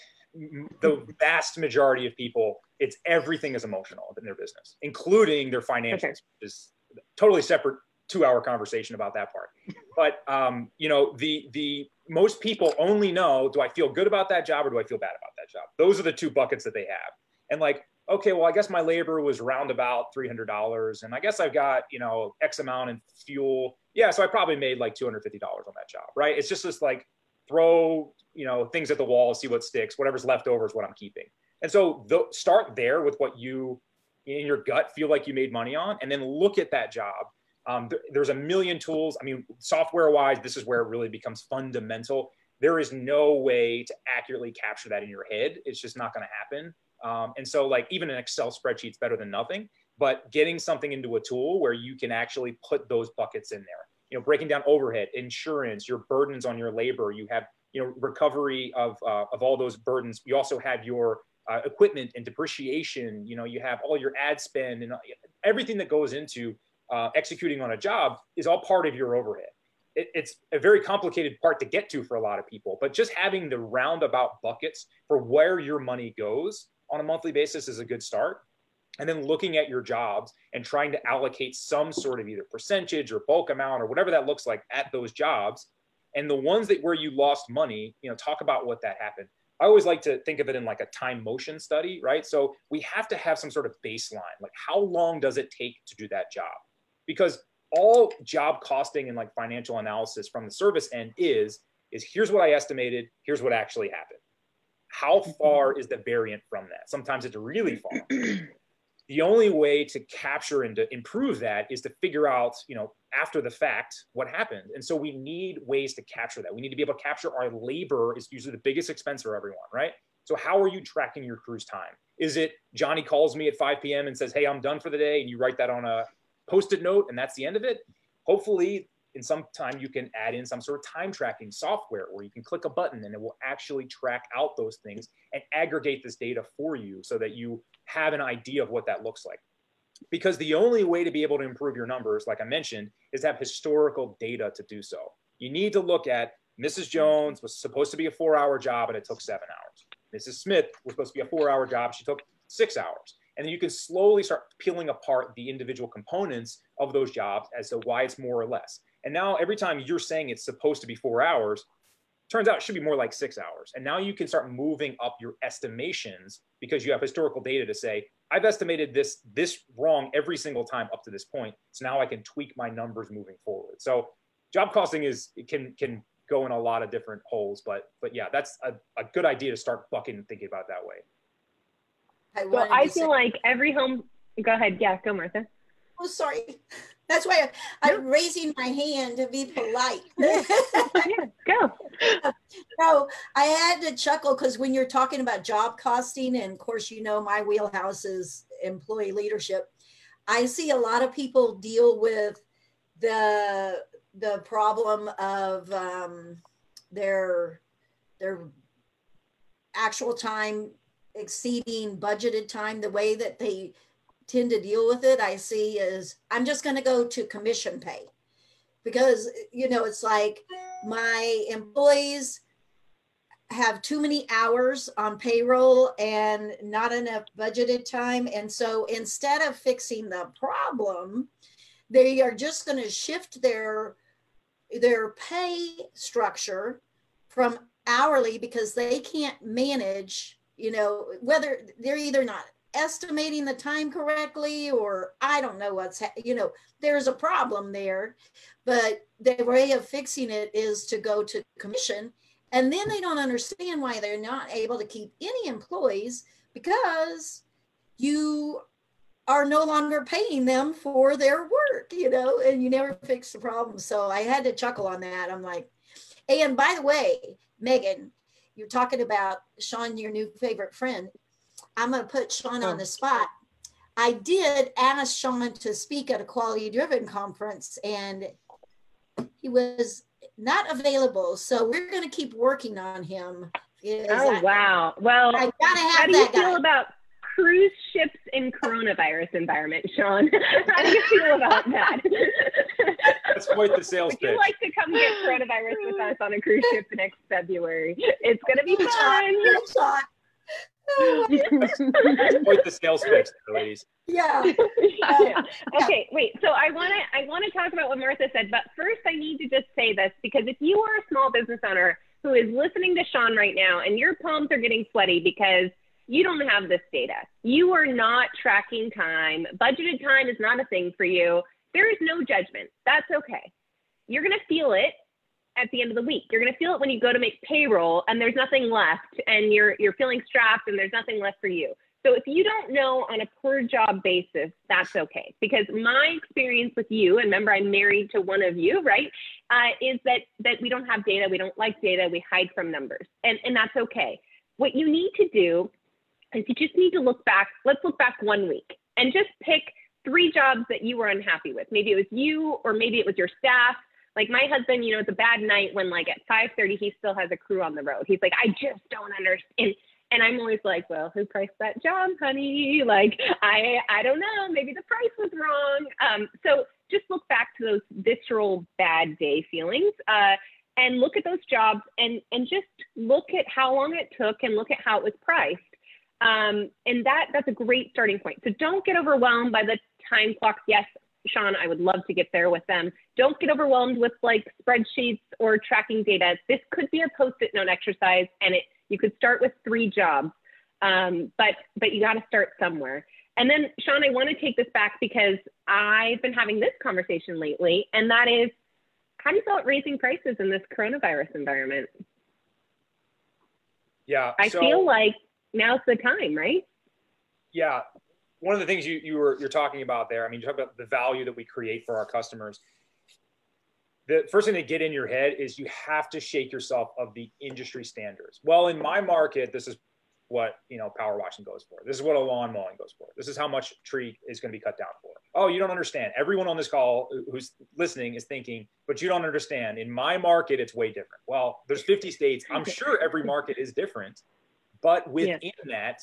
The vast majority of people, it's everything is emotional in their business, including their financials, okay. Which is totally separate two hour conversation about that part. But, um, you know, the, the most people only know, do I feel good about that job or do I feel bad about that job? Those are the two buckets that they have. And like, okay, well, I guess my labor was around about three hundred dollars, and I guess I've got, you know, X amount in fuel. Yeah. So I probably made like two hundred fifty dollars on that job, right? It's just this like throw, you know, things at the wall, see what sticks, whatever's left over is what I'm keeping. And so th- start there with what you in your gut feel like you made money on, and then look at that job. Um, th- there's a million tools. I mean, software wise, this is where it really becomes fundamental. There is no way to accurately capture that in your head. It's just not going to happen. Um, and so like even an Excel spreadsheet's better than nothing, but getting something into a tool where you can actually put those buckets in there, you know, breaking down overhead, insurance, your burdens on your labor, you have, you know, recovery of, uh, of all those burdens. You also have your uh, equipment and depreciation, you know, you have all your ad spend, and everything that goes into uh, executing on a job is all part of your overhead. It, it's a very complicated part to get to for a lot of people, but just having the roundabout buckets for where your money goes on a monthly basis is a good start. And then looking at your jobs and trying to allocate some sort of either percentage or bulk amount or whatever that looks like at those jobs. And the ones that where you lost money, you know, talk about what that happened. I always like to think of it in like a time motion study, right? So we have to have some sort of baseline, like how long does it take to do that job? Because all job costing and like financial analysis from the service end is, is here's what I estimated, here's what actually happened. How far is the variant from that? Sometimes it's really far. The only way to capture and to improve that is to figure out, you know, after the fact, what happened. And so we need ways to capture that. We need to be able to capture our labor is usually the biggest expense for everyone, right? So how are you tracking your crew's time? Is it Johnny calls me at five p.m. and says, hey, I'm done for the day, and you write that on a Post-it note and that's the end of it? Hopefully in some time you can add in some sort of time tracking software where you can click a button and it will actually track out those things and aggregate this data for you so that you have an idea of what that looks like. because the only way to be able to improve your numbers, like I mentioned, is to have historical data to do so. You need to look at Missus Jones was supposed to be a four hour job and it took seven hours. Missus Smith was supposed to be a four hour job. She took six hours. And then you can slowly start peeling apart the individual components of those jobs as to why it's more or less. And now every time you're saying it's supposed to be four hours, turns out it should be more like six hours. And now you can start moving up your estimations because you have historical data to say, I've estimated this, this wrong every single time up to this point. So now I can tweak my numbers moving forward. So job costing is, it can, can go in a lot of different holes, but, but yeah, that's a, a good idea to start bucking and thinking about it that way. I well, I feel say, like every home, go ahead. Yeah, go Martha. Oh, sorry. That's why I, I'm raising my hand to be polite. Yeah, go. No, I had to chuckle because when you're talking about job costing, and of course, you know, my wheelhouse is employee leadership. I see a lot of people deal with the, the problem of um, their, their actual time exceeding budgeted time. The way that they tend to deal with it, I see, is I'm just going to go to commission pay, because, you know, it's like my employees have too many hours on payroll and not enough budgeted time. And so instead of fixing the problem, they are just going to shift their, their pay structure from hourly, because they can't manage, you know, whether they're either not estimating the time correctly, or I don't know what's, you know, there's a problem there, but the way of fixing it is to go to commission. And then they don't understand why they're not able to keep any employees, because you are no longer paying them for their work, you know, and you never fix the problem. So I had to chuckle on that. I'm like, and by the way, Megan, you're talking about Sean, your new favorite friend. I'm going to put Sean on the spot. I did ask Sean to speak at a Quality Driven conference, and he was not available. So we're going to keep working on him. Is oh, I, wow. Well, I gotta have how do you that feel guy. about cruise ships in coronavirus environment, Sean? How do you feel about that? That's quite the sales Would pitch. you like to come get coronavirus with us on a cruise ship next February? It's going to be fun. That's quite the sales pitch, ladies. Yeah. yeah. Okay, wait. So I want to I want to talk about what Martha said, but first I need to just say this, because if you are a small business owner who is listening to Sean right now and your palms are getting sweaty because you don't have this data, you are not tracking time, budgeted time is not a thing for you, there is no judgment. That's okay. You're going to feel it at the end of the week. You're going to feel it when you go to make payroll and there's nothing left, and you're you're feeling strapped and there's nothing left for you. So if you don't know on a per job basis, that's okay. Because my experience with you, and remember I'm married to one of you, right, uh, is that that we don't have data, we don't like data, we hide from numbers, and, and that's okay. What you need to do is you just need to look back. Let's look back one week and just pick three jobs that you were unhappy with. Maybe it was you, or maybe it was your staff. Like my husband, you know, it's a bad night when like at five thirty, he still has a crew on the road. He's like, I just don't understand. And I'm always like, well, who priced that job, honey? Like, I I don't know, maybe the price was wrong. Um, so just look back to those visceral bad day feelings uh, and look at those jobs and, and just look at how long it took and look at how it was priced. Um, and that that's a great starting point. So don't get overwhelmed by the time clocks. Yes, Sean, I would love to get there with them. Don't get overwhelmed with like spreadsheets or tracking data. This could be a post-it note exercise, and it you could start with three jobs, um, but but you got to start somewhere. And then, Sean, I want to take this back because I've been having this conversation lately, and that is, how do you feel about raising prices in this coronavirus environment? Yeah, I so, feel like now's the time, right? Yeah. One of the things you, you were, you're talking about there, I mean, you talk about the value that we create for our customers. The first thing to get in your head is you have to shake yourself of the industry standards. Well, in my market, this is what, you know, power washing goes for. This is what a lawn mowing goes for. This is how much tree is going to be cut down for. Oh, you don't understand. Everyone on this call who's listening is thinking, but you don't understand. In my market, it's way different. Well, there's fifty states. I'm sure every market is different, but within yeah. that,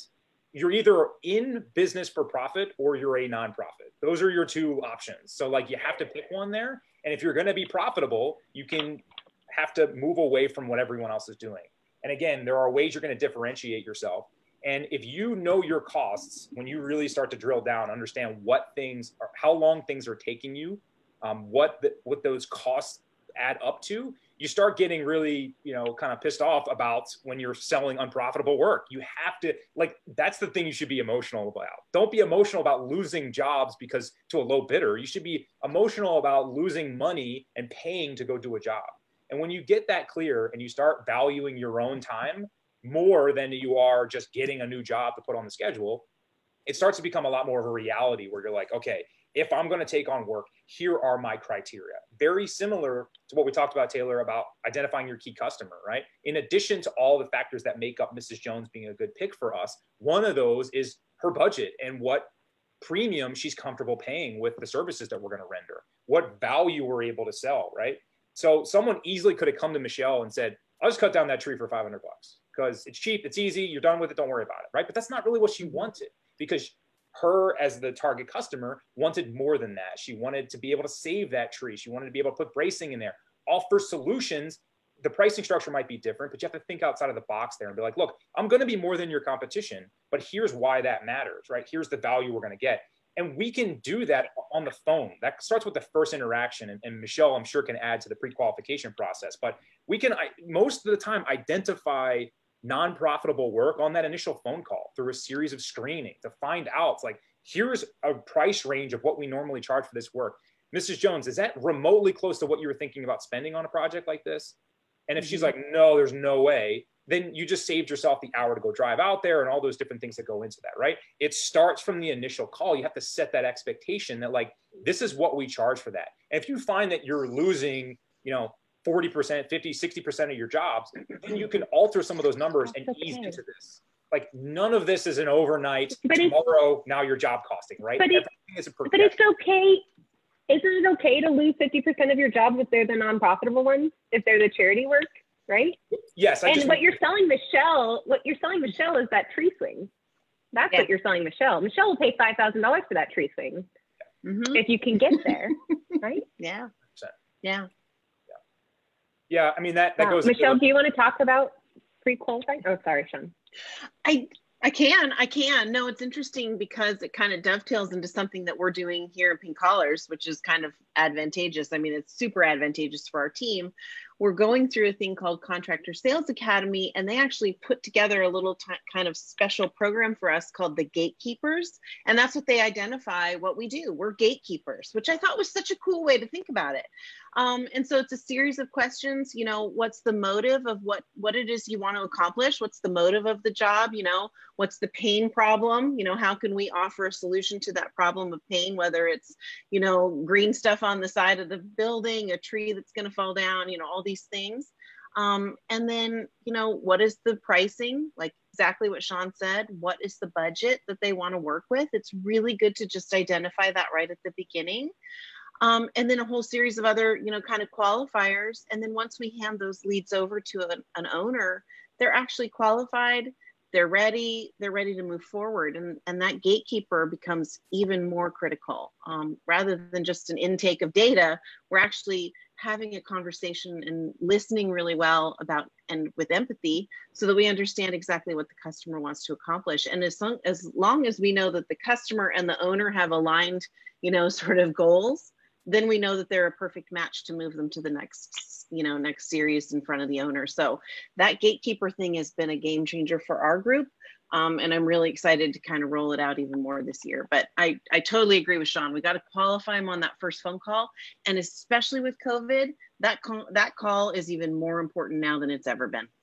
you're either in business for profit or you're a nonprofit. Those are your two options. So like you have to pick one there. And if you're going to be profitable, you can have to move away from what everyone else is doing. And again, there are ways you're going to differentiate yourself. And if you know your costs, when you really start to drill down, understand what things are, how long things are taking you, um, what the, what those costs add up to, you start getting really, you know, kind of pissed off about when you're selling unprofitable work. You have to, like, that's the thing you should be emotional about. Don't be emotional about losing jobs because to a low bidder. You should be emotional about losing money and paying to go do a job. And when you get that clear and you start valuing your own time more than you are just getting a new job to put on the schedule, it starts to become a lot more of a reality where you're like, okay, if I'm going to take on work, here are my criteria. Very similar to what we talked about, Taylor, about identifying your key customer, right? In addition to all the factors that make up Missus Jones being a good pick for us, one of those is her budget and what premium she's comfortable paying with the services that we're going to render, what value we're able to sell, right? So someone easily could have come to Michelle and said, I'll just cut down that tree for five hundred bucks because it's cheap, it's easy, you're done with it, don't worry about it, right? But that's not really what she wanted, because her as the target customer wanted more than that. She wanted to be able to save that tree. She wanted to be able to put bracing in there. Offer solutions. The pricing structure might be different, but you have to think outside of the box there and be like, look, I'm going to be more than your competition, but here's why that matters, right? Here's the value we're going to get. And we can do that on the phone. That starts with the first interaction. And, and Michelle, I'm sure, can add to the pre-qualification process. But we can, I, most of the time, identify non-profitable work on that initial phone call through a series of screening to find out, like, here's a price range of what we normally charge for this work. Missus Jones, is that remotely close to what you were thinking about spending on a project like this? And if mm-hmm. she's like, no, there's no way, then you just saved yourself the hour to go drive out there and all those different things that go into that, right? It starts from the initial call. You have to set that expectation that, like, this is what we charge for that. And if you find that you're losing, you know, forty percent, fifty, sixty percent of your jobs, then you can alter some of those numbers and ease into this. Like, none of this is an overnight, but tomorrow, now your job costing, right? But, it, is a but it's okay. Isn't it okay to lose fifty percent of your jobs if they're the non-profitable ones, if they're the charity work, right? Yes. I and just, what you're selling Michelle, what you're selling Michelle is that tree swing. That's yeah. what you're selling Michelle. Michelle will pay five thousand dollars for that tree swing mm-hmm. if you can get there, right? Yeah. Yeah. Yeah, I mean, that, that wow. goes. Michelle, do you want to talk about pre-qualifying? Oh, sorry, Sean. I I can, I can. No, it's interesting because it kind of dovetails into something that we're doing here in Pink Collars, which is kind of advantageous. I mean, it's super advantageous for our team. We're going through a thing called Contractor Sales Academy, and they actually put together a little t- kind of special program for us called the Gatekeepers. And that's what they identify what we do. We're gatekeepers, which I thought was such a cool way to think about it. Um, and so it's a series of questions. You know, what's the motive of what, what it is you want to accomplish? What's the motive of the job? You know, what's the pain problem? You know, how can we offer a solution to that problem of pain, whether it's, you know, green stuff on the side of the building, a tree that's going to fall down, you know, all these things. Um, and then, you know, what is the pricing? Like exactly what Sean said, what is the budget that they want to work with? It's really good to just identify that right at the beginning. Um, and then a whole series of other, you know, kind of qualifiers. And then once we hand those leads over to an, an owner, they're actually qualified, they're ready, they're ready to move forward. And, and that gatekeeper becomes even more critical. Um, rather than just an intake of data, we're actually having a conversation and listening really well about and with empathy so that we understand exactly what the customer wants to accomplish. And as long as, long as we know that the customer and the owner have aligned, you know, sort of goals, then we know that they're a perfect match to move them to the next, you know, next series in front of the owner. So that gatekeeper thing has been a game changer for our group. Um, and I'm really excited to kind of roll it out even more this year. But I, I totally agree with Sean. We got to qualify them on that first phone call. And especially with COVID, that call, that call is even more important now than it's ever been.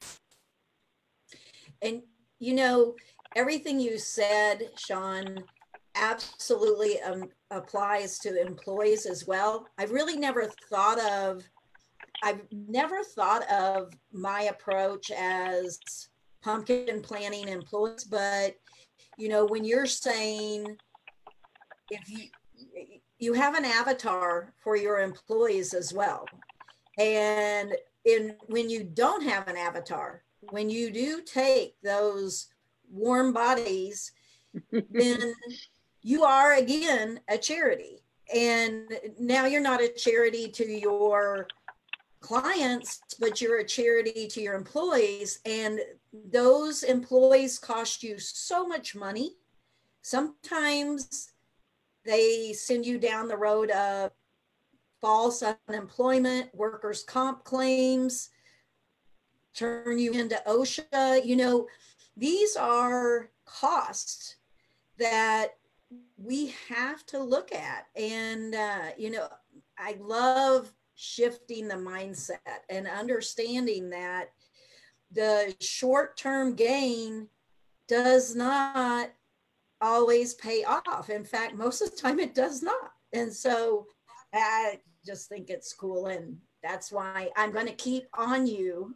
And, you know, everything you said, Sean, absolutely um, applies to employees as well. I've really never thought of, I've never thought of my approach as pumpkin planting employees, but you know, when you're saying, if you, you have an avatar for your employees as well. And in, when you don't have an avatar, when you do take those warm bodies then you are again a charity. And now you're not a charity to your clients, but you're a charity to your employees. And those employees cost you so much money. Sometimes they send you down the road of false unemployment, workers' comp claims, turn you into OSHA. You know, these are costs that we have to look at. And, uh, you know, I love shifting the mindset and understanding that the short-term gain does not always pay off. In fact, most of the time it does not. And so I just think it's cool. And that's why I'm going to keep on you.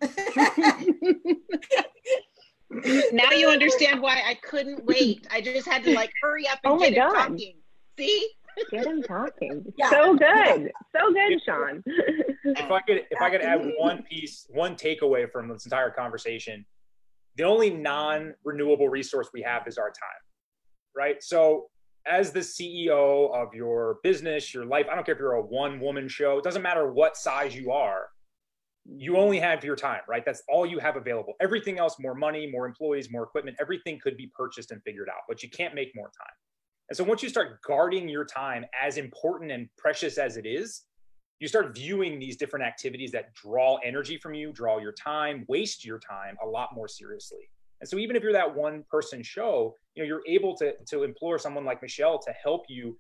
Now you understand why I couldn't wait. I just had to like hurry up and oh my get him God. talking. See? Get him talking. Yeah. So good. So good, Sean. If I could, if I could add one piece, one takeaway from this entire conversation, the only non-renewable resource we have is our time, right? So as the C E O of your business, your life, I don't care if you're a one-woman show, it doesn't matter what size you are, you only have your time, right? That's all you have available. Everything else, more money, more employees, more equipment, everything could be purchased and figured out, but you can't make more time. And so once you start guarding your time, as important and precious as it is, you start viewing these different activities that draw energy from you, draw your time, waste your time a lot more seriously. And so even if you're that one person show, you know, you're able to, to implore someone like Michelle to help you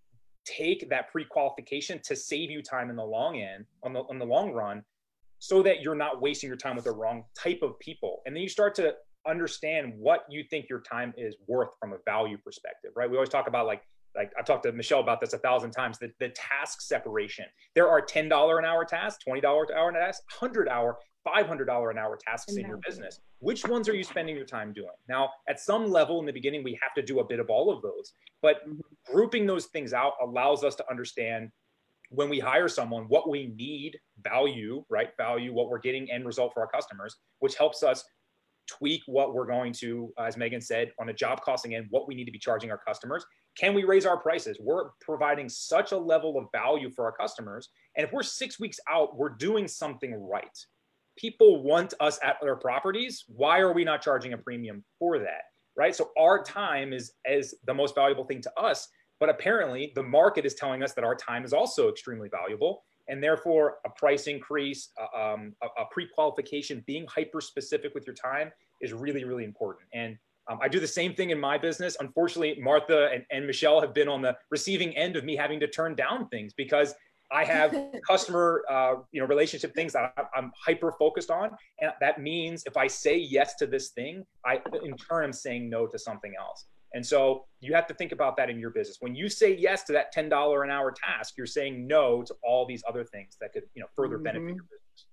take that pre-qualification to save you time in the long end, on the, on the long run, so that you're not wasting your time with the wrong type of people. And then you start to understand what you think your time is worth from a value perspective, right? We always talk about like, like I've talked to Michelle about this a thousand times, the, the task separation. There are ten dollars an hour tasks, twenty dollars an hour tasks, one hundred hour, five hundred dollars an hour tasks in your business. Which ones are you spending your time doing? Now, at some level in the beginning, we have to do a bit of all of those, but grouping those things out allows us to understand when we hire someone, what we need, value, right? Value, what we're getting, end result for our customers, which helps us tweak what we're going to, as Megan said, on a job costing end, what we need to be charging our customers. Can we raise our prices? We're providing such a level of value for our customers. And if we're six weeks out, we're doing something right. People want us at their properties. Why are we not charging a premium for that, right? So our time is, is the most valuable thing to us. But apparently the market is telling us that our time is also extremely valuable. And therefore a price increase, uh, um, a, a pre-qualification, being hyper-specific with your time is really, really important. And um, I do the same thing in my business. Unfortunately, Martha and, and Michelle have been on the receiving end of me having to turn down things because I have customer uh, you know, relationship things that I'm hyper-focused on. And that means if I say yes to this thing, I in turn am saying no to something else. And so you have to think about that in your business. When you say yes to that ten dollars an hour task, you're saying no to all these other things that could, you know, further benefit mm-hmm. your business.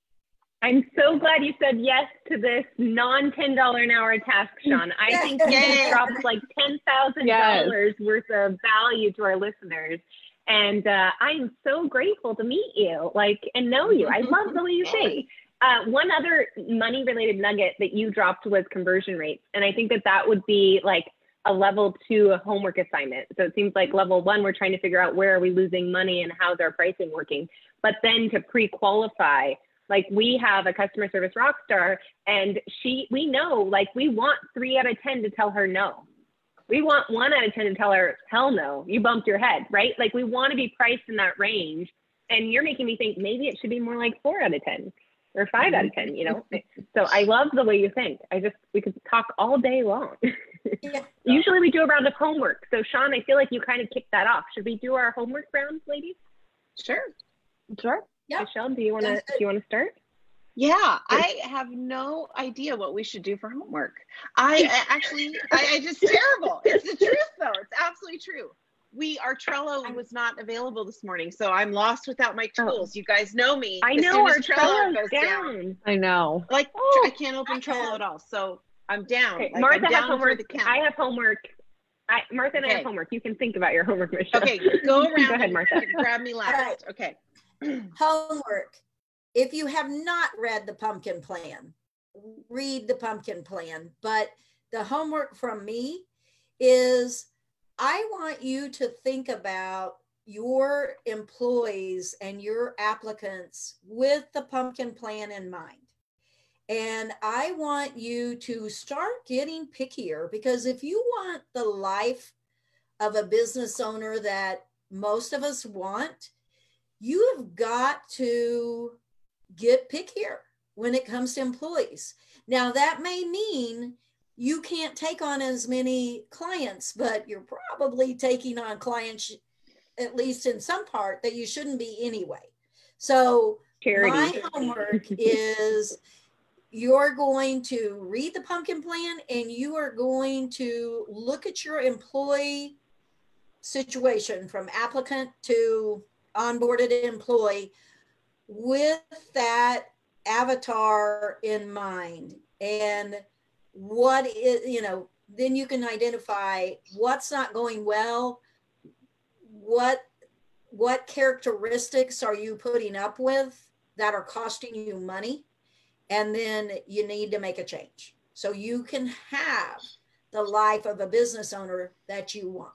I'm so glad you said yes to this non ten dollars an hour task, Sean. I yes. think you dropped like ten thousand dollars yes. worth of value to our listeners. And uh, I'm so grateful to meet you, like, and know you. I love the way you think. Uh, one other money related nugget that you dropped was conversion rates. And I think that that would be like a level two homework assignment. So it seems like level one, we're trying to figure out where are we losing money and how's our pricing working. But then to pre-qualify, like we have a customer service rock star and she, we know, like we want three out of ten to tell her no. We want one out of ten to tell her, hell no, you bumped your head, right? Like we want to be priced in that range. And you're making me think maybe it should be more like four out of ten or five out of ten, you know? So I love the way you think. I just, we could talk all day long. Yeah. Usually we do a round of homework. So Sean, I feel like you kind of kicked that off. Should we do our homework round, ladies? Sure. Sure. Yeah. Michelle, do you want to, do you want to start? Yeah, I have no idea what we should do for homework. I actually, I, I just terrible. It's the truth though. It's absolutely true. We, our Trello was not available this morning, so I'm lost without my tools. You guys know me. I know our Trello goes down. down. I know. Like oh, I can't open Trello at all, so I'm down. Okay, like, Martha I'm has down homework. For the count. I have homework. I, Martha and okay. I have homework. You can think about your homework, Michelle. Okay, go around. Go ahead, Martha. Grab me last. Right. Okay. Homework. If you have not read the pumpkin plan, read the pumpkin plan. But the homework from me is I want you to think about your employees and your applicants with the pumpkin plan in mind. And I want you to start getting pickier, because if you want the life of a business owner that most of us want, you have got to get pickier when it comes to employees. Now, that may mean you can't take on as many clients, but you're probably taking on clients, at least in some part, that you shouldn't be anyway. So Charity. My homework is you're going to read the pumpkin plan, and you are going to look at your employee situation from applicant to onboarded employee with that avatar in mind. And what is, you know, then you can identify what's not going well, what what characteristics are you putting up with that are costing you money, and then you need to make a change so you can have the life of a business owner that you want.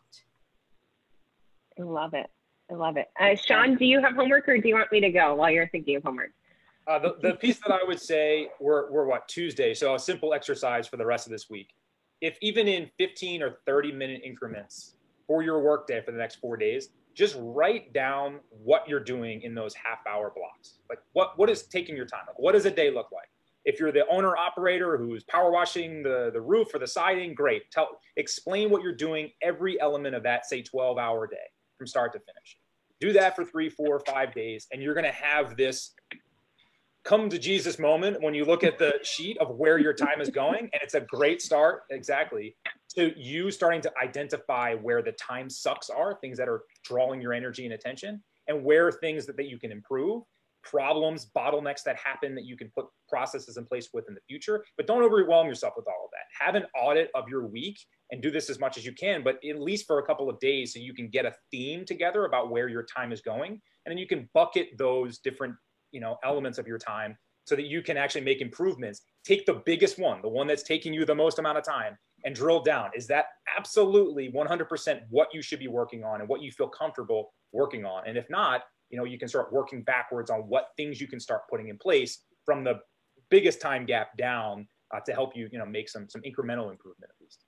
I love it. I love it. Uh, Sean, do you have homework, or do you want me to go while you're thinking of homework? Uh, the, the piece that I would say, we're, we're what, Tuesday, so a simple exercise for the rest of this week. If even in fifteen or thirty minute increments for your workday for the next four days, just write down what you're doing in those half hour blocks. Like what, what is taking your time? Like what does a day look like? If you're the owner operator who's power washing the, the roof or the siding, great. Tell, explain what you're doing, every element of that, say twelve hour day from start to finish. Do that for three, four, five days, and you're going to have this come to Jesus moment when you look at the sheet of where your time is going. And it's a great start, exactly, to you starting to identify where the time sucks are, things that are drawing your energy and attention, and where things that, that you can improve, problems, bottlenecks that happen that you can put processes in place with in the future. But don't overwhelm yourself with all of that. Have an audit of your week and do this as much as you can, but at least for a couple of days so you can get a theme together about where your time is going. And then you can bucket those different, you know, elements of your time so that you can actually make improvements. Take the biggest one, the one that's taking you the most amount of time, and drill down. Is that absolutely one hundred percent what you should be working on and what you feel comfortable working on? And if not, you know, you can start working backwards on what things you can start putting in place from the biggest time gap down uh, to help you, you know, make some, some incremental improvement at least.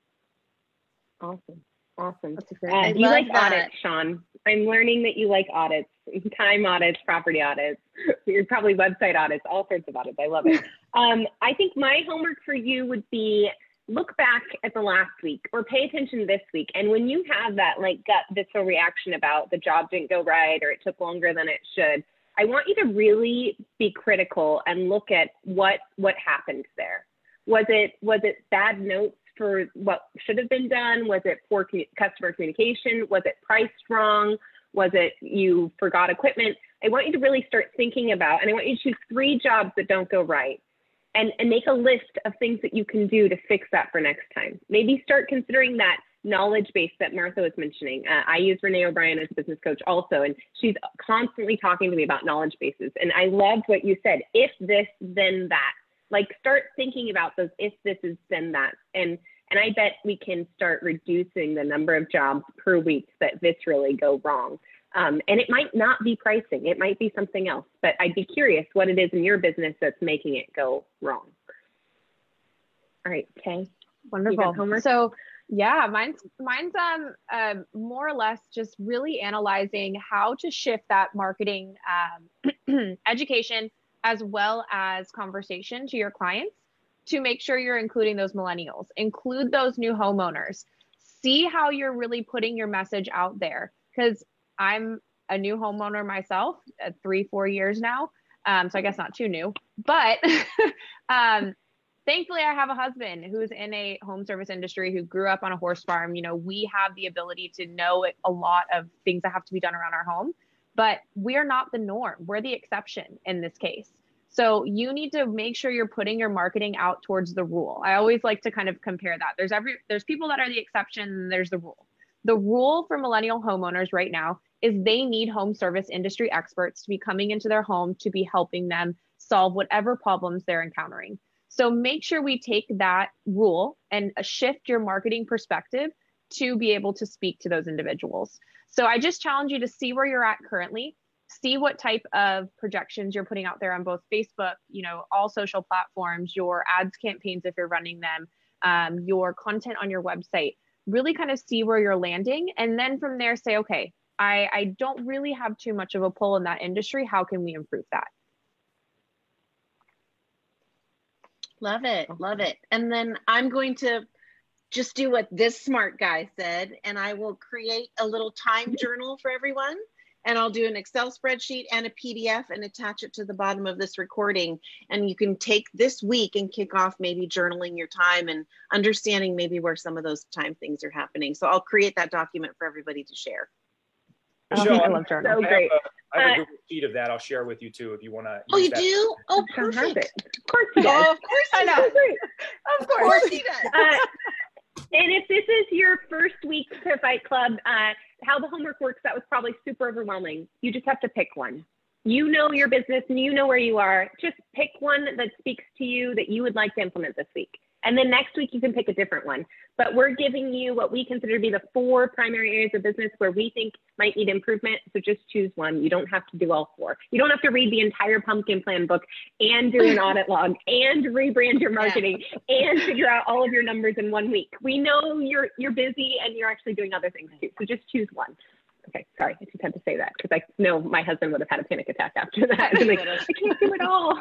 Awesome. Awesome. Uh, you like that. Audits, Sean. I'm learning that you like audits, time audits, property audits, you're probably website audits, all sorts of audits. I love it. um, I think my homework for you would be look back at the last week or pay attention this week. And when you have that like gut visceral reaction about the job didn't go right or it took longer than it should, I want you to really be critical and look at what what happened there. Was it was it bad notes for what should have been done? Was it poor customer communication? Was it priced wrong? Was it you forgot equipment? I want you to really start thinking about, and I want you to choose three jobs that don't go right and, and make a list of things that you can do to fix that for next time. Maybe start considering that knowledge base that Martha was mentioning. Uh, I use Renee O'Brien as a business coach also, and she's constantly talking to me about knowledge bases. And I loved what you said, if this, then that. Like start thinking about those if this is, then that. And and I bet we can start reducing the number of jobs per week that viscerally go wrong. Um, and it might not be pricing, it might be something else, but I'd be curious what it is in your business that's making it go wrong. All right, Kay. Wonderful. So yeah, mine's mine's um uh, more or less just really analyzing how to shift that marketing um, education as well as conversation to your clients to make sure you're including those millennials, include those new homeowners, see how you're really putting your message out there. Because I'm a new homeowner myself, uh, three, four years now. Um, so I guess not too new, but um, thankfully I have a husband who's in a home service industry who grew up on a horse farm. You know, we have the ability to know a lot of things that have to be done around our home, but we're not the norm. We're the exception in this case. So you need to make sure you're putting your marketing out towards the rule. I always like to kind of compare that. There's every, there's people that are the exception, and there's the rule. The rule for millennial homeowners right now is they need home service industry experts to be coming into their home to be helping them solve whatever problems they're encountering. So make sure we take that rule and shift your marketing perspective to be able to speak to those individuals. So I just challenge you to see where you're at currently, see what type of projections you're putting out there on both Facebook, you know, all social platforms, your ads campaigns if you're running them, um, your content on your website, really kind of see where you're landing. And then from there say, okay, I, I don't really have too much of a pull in that industry. How can we improve that? Love it. Love it. And then I'm going to just do what this smart guy said, and I will create a little time journal for everyone. And I'll do an Excel spreadsheet and a P D F and attach it to the bottom of this recording. And you can take this week and kick off maybe journaling your time and understanding maybe where some of those time things are happening. So I'll create that document for everybody to share. Michelle, I love journal. So great. I have a, I have a Uh, Google sheet of that. I'll share with you too if you want to. Oh, you do? Oh, Sean has perfect. it. Of course he does. Oh, of course I he know. does. Of Of course he does. Uh, and if this is your first week to Fight Club, uh, how the homework works, that was probably super overwhelming. You just have to pick one. You know your business and you know where you are. Just pick one that speaks to you that you would like to implement this week. And then next week you can pick a different one. But we're giving you what we consider to be the four primary areas of business where we think might need improvement. So just choose one. You don't have to do all four. You don't have to read the entire pumpkin plan book and do an audit log and rebrand your marketing yeah. and figure out all of your numbers in one week. We know you're you're busy and you're actually doing other things too. So just choose one. Okay, sorry, I just had to say that because I know my husband would have had a panic attack after that. Like, I can't do it all.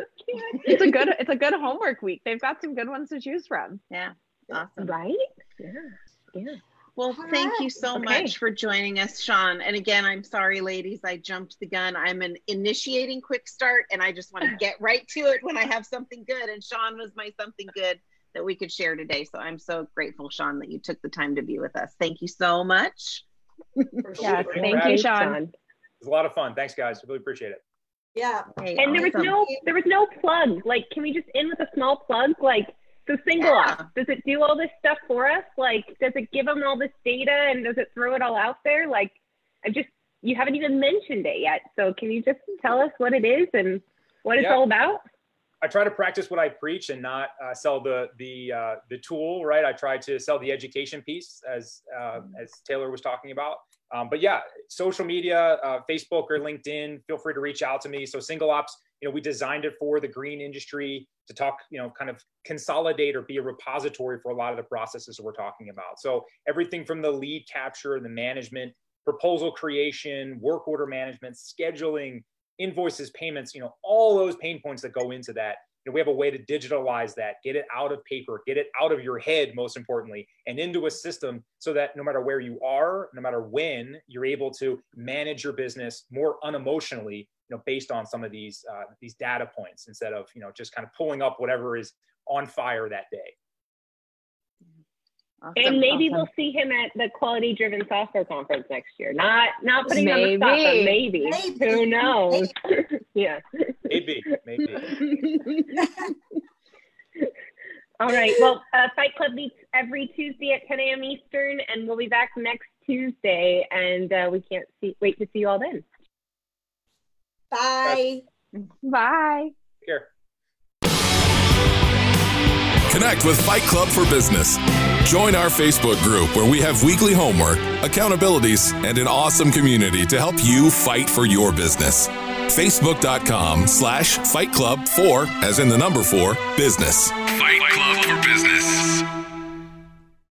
It's a good it's a good homework week. They've got some good ones to choose from. Yeah, awesome. Right? Yeah, yeah. Well, thank you so Okay. much for joining us, Sean. And again, I'm sorry, ladies, I jumped the gun. I'm an initiating quick start, and I just want to get right to it when I have something good. And Sean was my something good that we could share today. So I'm so grateful, Sean, that you took the time to be with us. Thank you so much. Yeah, Thanks for thank having you, me. Sean. It was a lot of fun. Thanks, guys. Really appreciate it. Yeah. Hey, And there was awesome. no there was no plug. Like, can we just end with a small plug? Like, so single Yeah. ops, does it do all this stuff for us? Like, does it give them all this data and does it throw it all out there? Like, I just you haven't even mentioned it yet. So can you just tell us what it is and what it's Yeah. all about? I try to practice what I preach and not uh, sell the the uh, the tool, right? I try to sell the education piece, as uh, as Taylor was talking about. Um, but yeah, social media, uh, Facebook or LinkedIn, feel free to reach out to me. So Single Ops, you know, we designed it for the green industry to talk, you know, kind of consolidate or be a repository for a lot of the processes that we're talking about. So everything from the lead capture, the management, proposal creation, work order management, scheduling, invoices, payments, you know, all those pain points that go into that. You know, we have a way to digitalize that, get it out of paper, get it out of your head, most importantly, and into a system so that no matter where you are, no matter when, you're able to manage your business more unemotionally, you know, based on some of these uh, these data points instead of, you know, just kind of pulling up whatever is on fire that day. Awesome. And maybe awesome. we'll see him at the Quality Driven Software Conference next year. Not not putting Maybe. him on the spot, but maybe. Maybe. Who knows? Yeah. Maybe, maybe. All right. Well, uh, Fight Club meets every Tuesday at ten a.m. Eastern, and we'll be back next Tuesday. And uh, we can't see, wait to see you all then. Bye. Bye. Here. Connect with Fight Club for Business. Join our Facebook group where we have weekly homework, accountabilities, and an awesome community to help you fight for your business. Facebook.com slash Fight Club for, as in the number four, business. Fight Club for Business.